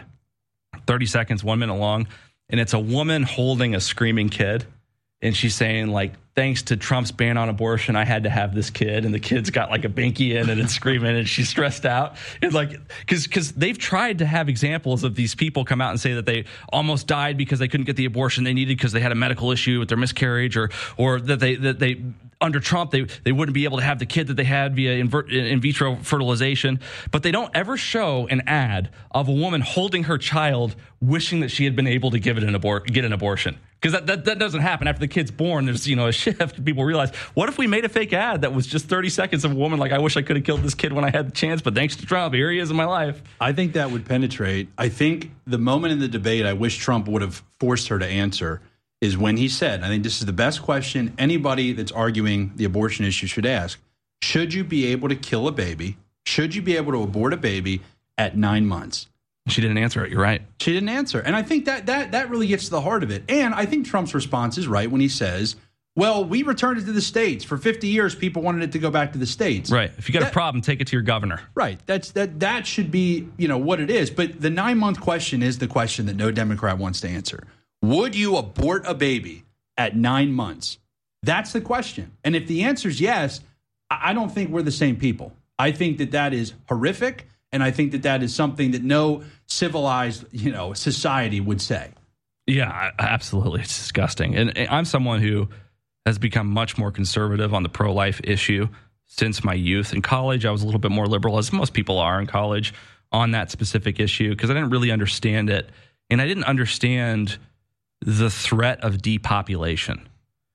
30 seconds, 1 minute long, and it's a woman holding a screaming kid, and she's saying, like, thanks to Trump's ban on abortion, I had to have this kid, and the kid's got like a binky in and it's screaming and she's stressed out. And like, because they've tried to have examples of these people come out and say that they almost died because they couldn't get the abortion they needed because they had a medical issue with their miscarriage, or that they under Trump they wouldn't be able to have the kid that they had via in vitro fertilization. But they don't ever show an ad of a woman holding her child wishing that she had been able to get an abortion. Because that doesn't happen after the kid's born. There's a shift. People realize, what if we made a fake ad that was just 30 seconds of a woman like, I wish I could have killed this kid when I had the chance, but thanks to Trump, here he is in my life. I think that would penetrate. I think the moment in the debate I wish Trump would have forced her to answer is when he said, I think this is the best question anybody that's arguing the abortion issue should ask. Should you be able to kill a baby? Should you be able to abort a baby at 9 months? She didn't answer it. You're right. She didn't answer. And I think that really gets to the heart of it. And I think Trump's response is right when he says, well, we returned it to the states. For 50 years, people wanted it to go back to the states. Right. If you got a problem, take it to your governor. Right. That should be, what it is. But the 9-month question is the question that no Democrat wants to answer. Would you abort a baby at 9 months? That's the question. And if the answer is yes, I don't think we're the same people. I think that is horrific. And I think that is something that no civilized, society would say. Yeah, absolutely. It's disgusting. And I'm someone who has become much more conservative on the pro-life issue since my youth. In college, I was a little bit more liberal, as most people are in college, on that specific issue because I didn't really understand it. And I didn't understand the threat of depopulation.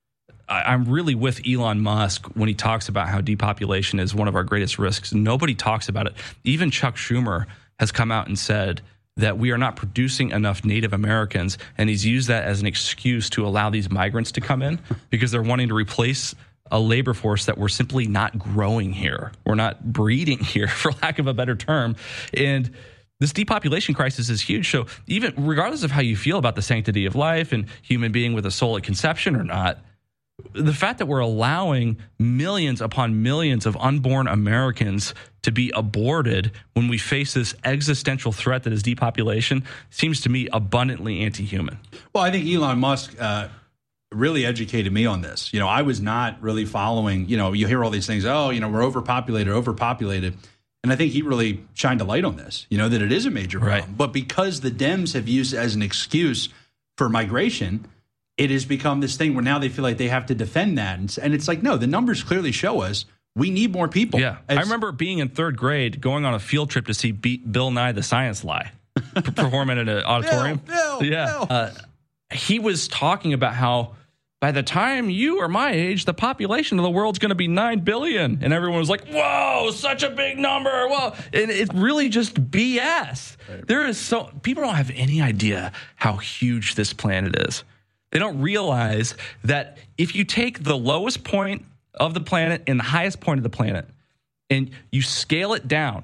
I'm really with Elon Musk when he talks about how depopulation is one of our greatest risks. Nobody talks about it. Even Chuck Schumer has come out and said that we are not producing enough Native Americans, and he's used that as an excuse to allow these migrants to come in because they're wanting to replace a labor force that we're simply not growing here. We're not breeding here, for lack of a better term. And this depopulation crisis is huge. So even regardless of how you feel about the sanctity of life and human being with a soul at conception or not, the fact that we're allowing millions upon millions of unborn Americans to be aborted when we face this existential threat that is depopulation seems to me abundantly anti-human. Well, I think Elon Musk really educated me on this. I was not really following, you hear all these things, we're overpopulated. And I think he really shined a light on this, that it is a major problem. Right. But because the Dems have used it as an excuse for migration, it has become this thing where now they feel like they have to defend that. And it's like, no, the numbers clearly show us we need more people. Yeah. I remember being in third grade, going on a field trip to see Bill Nye the Science Guy perform at an auditorium. Bill. He was talking about how by the time you are my age, the population of the world's going to be 9 billion. And everyone was like, whoa, such a big number. Whoa. And it's really just BS. Right. People don't have any idea how huge this planet is. They don't realize that if you take the lowest point of the planet and the highest point of the planet and you scale it down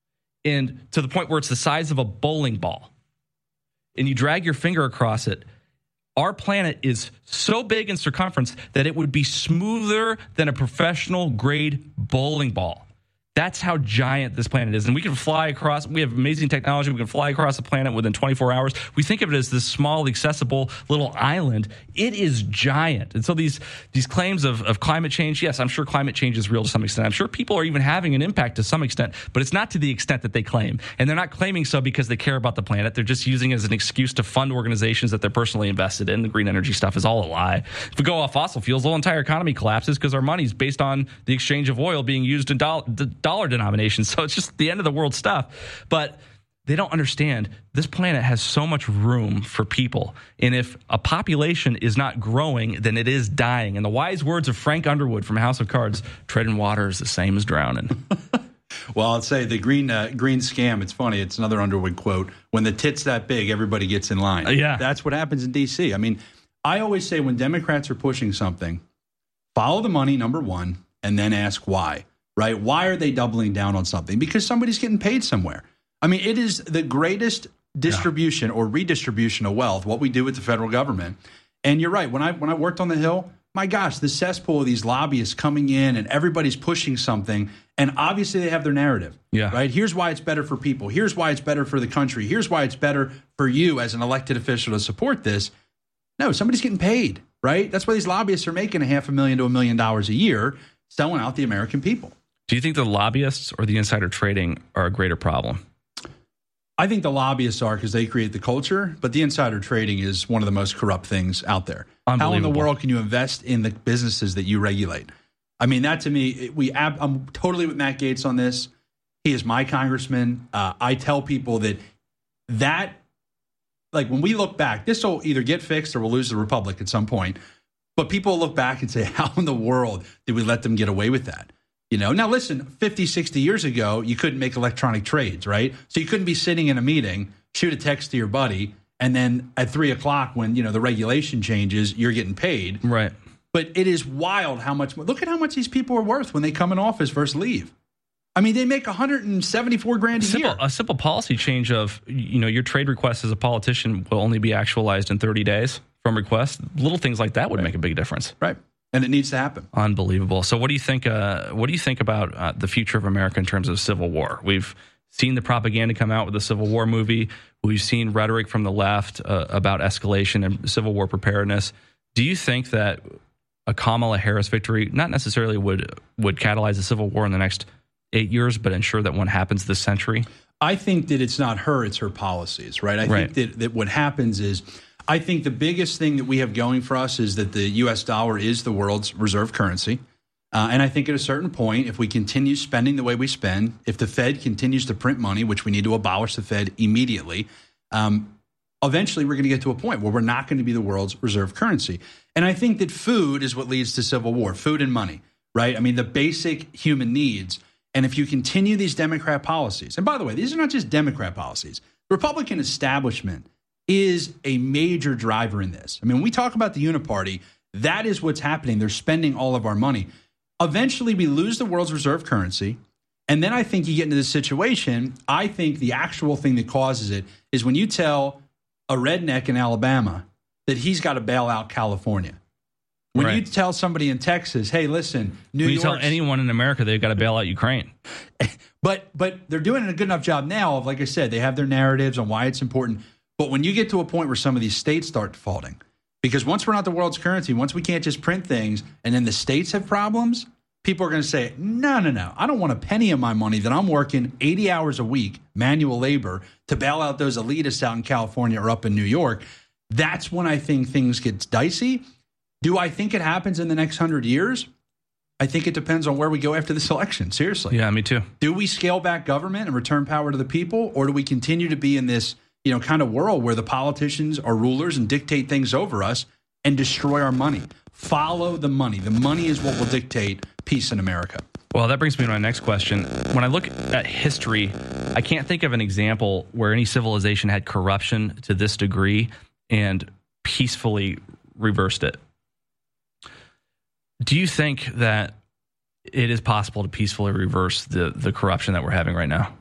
and to the point where it's the size of a bowling ball and you drag your finger across it, our planet is so big in circumference that it would be smoother than a professional grade bowling ball. That's how giant this planet is. And we can fly across. We have amazing technology. We can fly across the planet within 24 hours. We think of it as this small, accessible little island. It is giant. And so these claims of climate change, yes, I'm sure climate change is real to some extent. I'm sure people are even having an impact to some extent, but it's not to the extent that they claim. And they're not claiming so because they care about the planet. They're just using it as an excuse to fund organizations that they're personally invested in. The green energy stuff is all a lie. If we go off fossil fuels, the whole entire economy collapses because our money's based on the exchange of oil being used in dollar denominations. So it's just the end of the world stuff. But they don't understand this planet has so much room for people. And if a population is not growing, then it is dying. And the wise words of Frank Underwood from House of Cards, treading water is the same as drowning. Well, I'd say the green scam, it's funny. It's another Underwood quote. When the tit's that big, everybody gets in line. Yeah. That's what happens in D.C. I mean, I always say when Democrats are pushing something, follow the money, number one, and then ask why. Right? Why are they doubling down on something? Because somebody's getting paid somewhere. I mean, it is the greatest distribution or redistribution of wealth, what we do with the federal government. And you're right. When I worked on the Hill, my gosh, the cesspool of these lobbyists coming in and everybody's pushing something. And obviously they have their narrative. Yeah. Right? Here's why it's better for people. Here's why it's better for the country. Here's why it's better for you as an elected official to support this. No, somebody's getting paid. Right? That's why these lobbyists are making $500,000 to $1 million a year selling out the American people. Do you think the lobbyists or the insider trading are a greater problem? I think the lobbyists are because they create the culture, but the insider trading is one of the most corrupt things out there. How in the world can you invest in the businesses that you regulate? I mean, that to me, I'm totally with Matt Gaetz on this. He is my congressman. I tell people that like when we look back, this will either get fixed or we'll lose the republic at some point. But people look back and say, how in the world did we let them get away with that? Now listen, 50, 60 years ago, you couldn't make electronic trades, right? So you couldn't be sitting in a meeting, shoot a text to your buddy, and then at 3 o'clock when, the regulation changes, you're getting paid. Right. But it is wild how much, look at how much these people are worth when they come in office versus leave. I mean, they make $174,000 a year. A simple policy change of, your trade request as a politician will only be actualized in 30 days from request. Little things like that would make a big difference. Right. And it needs to happen. Unbelievable. So what do you think about the future of America in terms of civil war? We've seen the propaganda come out with the Civil War movie. We've seen rhetoric from the left about escalation and Civil War preparedness. Do you think that a Kamala Harris victory not necessarily would catalyze a civil war in the next 8 years, but ensure that one happens this century? I think that it's not her, it's her policies, right? I think that what happens is, I think the biggest thing that we have going for us is that the U.S. dollar is the world's reserve currency. And I think at a certain point, if we continue spending the way we spend, if the Fed continues to print money, which we need to abolish the Fed immediately, eventually we're going to get to a point where we're not going to be the world's reserve currency. And I think that food is what leads to civil war, food and money, right? I mean, the basic human needs. And if you continue these Democrat policies, and by the way, these are not just Democrat policies, the Republican establishment is a major driver in this. I mean, when we talk about the uniparty, that is what's happening. They're spending all of our money. Eventually, we lose the world's reserve currency. And then I think you get into this situation. I think the actual thing that causes it is when you tell a redneck in Alabama that he's got to bail out California. When you tell somebody in Texas, hey, listen, New York. When you tell anyone in America they've got to bail out Ukraine. But they're doing a good enough job now of, like I said, they have their narratives on why it's important. But when you get to a point where some of these states start defaulting, because once we're not the world's currency, once we can't just print things and then the states have problems, people are going to say, no, I don't want a penny of my money that I'm working 80 hours a week, manual labor, to bail out those elitists out in California or up in New York. That's when I think things get dicey. Do I think it happens in the next 100 years? I think it depends on where we go after this election. Seriously. Yeah, me too. Do we scale back government and return power to the people, or do we continue to be in this, kind of world where the politicians are rulers and dictate things over us and destroy our money? Follow the money. The money is what will dictate peace in America. Well, that brings me to my next question. When I look at history, I can't think of an example where any civilization had corruption to this degree and peacefully reversed it. Do you think that it is possible to peacefully reverse the corruption that we're having right now?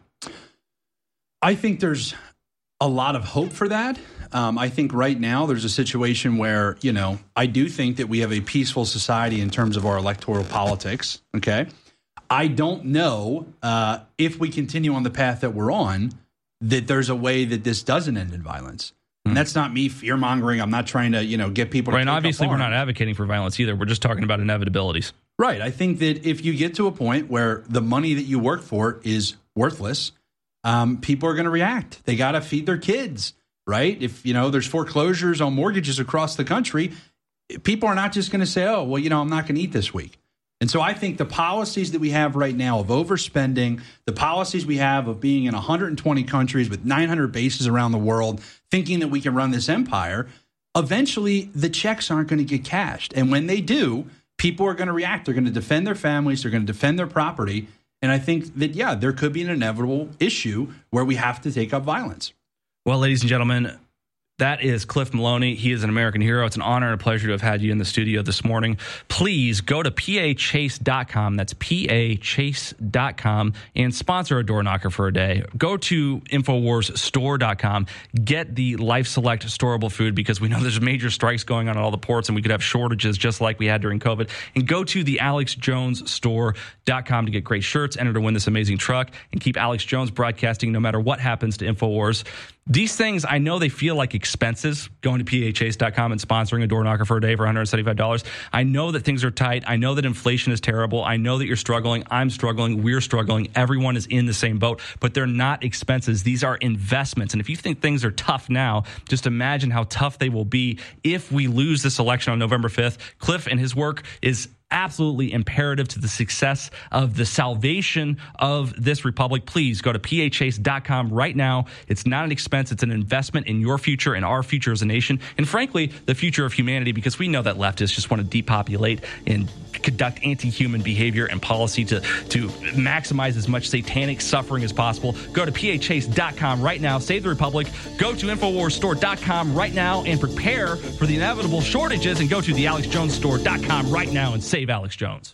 I think there's a lot of hope for that. I think right now there's a situation where, I do think that we have a peaceful society in terms of our electoral politics. Okay. I don't know if we continue on the path that we're on, that there's a way that this doesn't end in violence. And that's not me fear-mongering. I'm not trying to, get people to right, and obviously we're not advocating for violence either. We're just talking about inevitabilities. Right. I think that if you get to a point where the money that you work for is worthless, people are going to react. They got to feed their kids, right? If, there's foreclosures on mortgages across the country, people are not just going to say, oh, well, I'm not going to eat this week. And so I think the policies that we have right now of overspending, the policies we have of being in 120 countries with 900 bases around the world, thinking that we can run this empire, eventually the checks aren't going to get cashed. And when they do, people are going to react. They're going to defend their families. They're going to defend their property. And I think that, there could be an inevitable issue where we have to take up violence. Well, ladies and gentlemen, that is Cliff Maloney. He is an American hero. It's an honor and a pleasure to have had you in the studio this morning. Please go to pachase.com. That's pachase.com and sponsor a door knocker for a day. Go to InfoWarsStore.com. Get the Life Select storable food because we know there's major strikes going on at all the ports and we could have shortages just like we had during COVID. And go to the AlexJonesStore.com to get great shirts, enter to win this amazing truck, and keep Alex Jones broadcasting no matter what happens to InfoWars. These things, I know they feel like expenses, going to phase.com and sponsoring a door knocker for a day for $175. I know that things are tight. I know that inflation is terrible. I know that you're struggling. I'm struggling. We're struggling. Everyone is in the same boat, but they're not expenses. These are investments. And if you think things are tough now, just imagine how tough they will be if we lose this election on November 5th. Cliff and his work is absolutely imperative to the success of the salvation of this republic. Please go to phase.com right now. It's not an expense. It's an investment in your future and our future as a nation. And frankly, the future of humanity, because we know that leftists just want to depopulate and conduct anti-human behavior and policy to maximize as much satanic suffering as possible. Go to phase.com right now. Save the republic. Go to InfoWarsStore.com right now and prepare for the inevitable shortages, and go to the AlexJonesStore.com right now and save Alex Jones.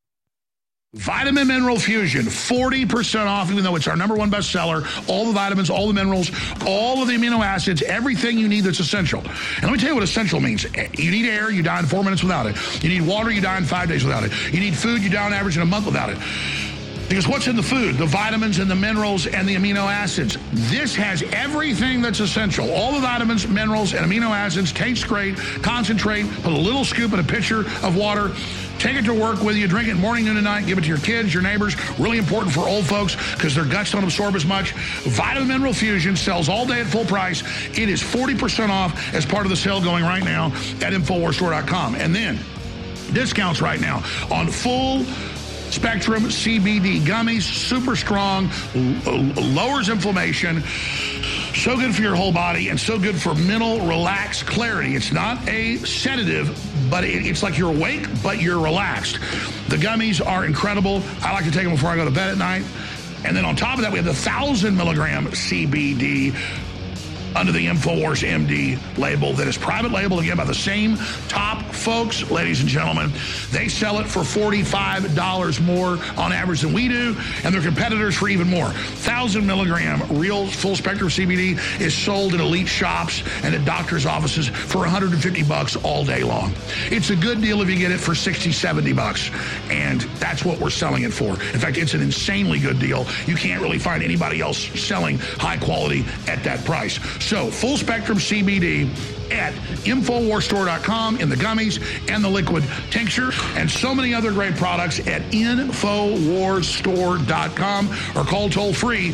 Vitamin Mineral Fusion, 40% off, even though it's our #1 bestseller. All the vitamins, all the minerals, all of the amino acids, everything you need that's essential. And let me tell you what essential means. You need air, you die in 4 minutes without it. You need water, you die in 5 days without it. You need food, you die on average in a month without it. Because what's in the food? The vitamins and the minerals and the amino acids. This has everything that's essential. All the vitamins, minerals, and amino acids. Tastes great. Concentrate. Put a little scoop in a pitcher of water. Take it to work with you. Drink it morning, noon, and night. Give it to your kids, your neighbors. Really important for old folks because their guts don't absorb as much. Vitamin Mineral Fusion sells all day at full price. It is 40% off as part of the sale going right now at InfoWarsStore.com. And then discounts right now on full spectrum CBD gummies, super strong, lowers inflammation, so good for your whole body, and so good for mental relaxed clarity. It's not a sedative, but it's like you're awake, but you're relaxed. The gummies are incredible. I like to take them before I go to bed at night. And then on top of that, we have the 1,000 milligram CBD under the InfoWars MD label that is private labeled, again, by the same top folks, ladies and gentlemen. They sell it for $45 more on average than we do, and their competitors for even more. 1,000 milligram real full spectrum CBD is sold in elite shops and at doctors' offices for $150 all day long. It's a good deal if you get it for $60, $70, and that's what we're selling it for. In fact, it's an insanely good deal. You can't really find anybody else selling high quality at that price. So, full spectrum CBD at InfoWarsStore.com in the gummies and the liquid tincture, and so many other great products at InfoWarsStore.com, or call toll free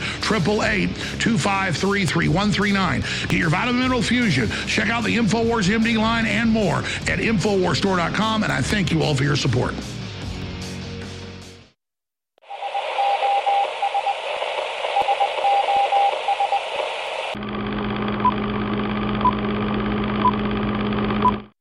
888-253-3139. Get your vitamin mineral fusion. Check out the InfoWars MD line and more at InfoWarsStore.com, and I thank you all for your support.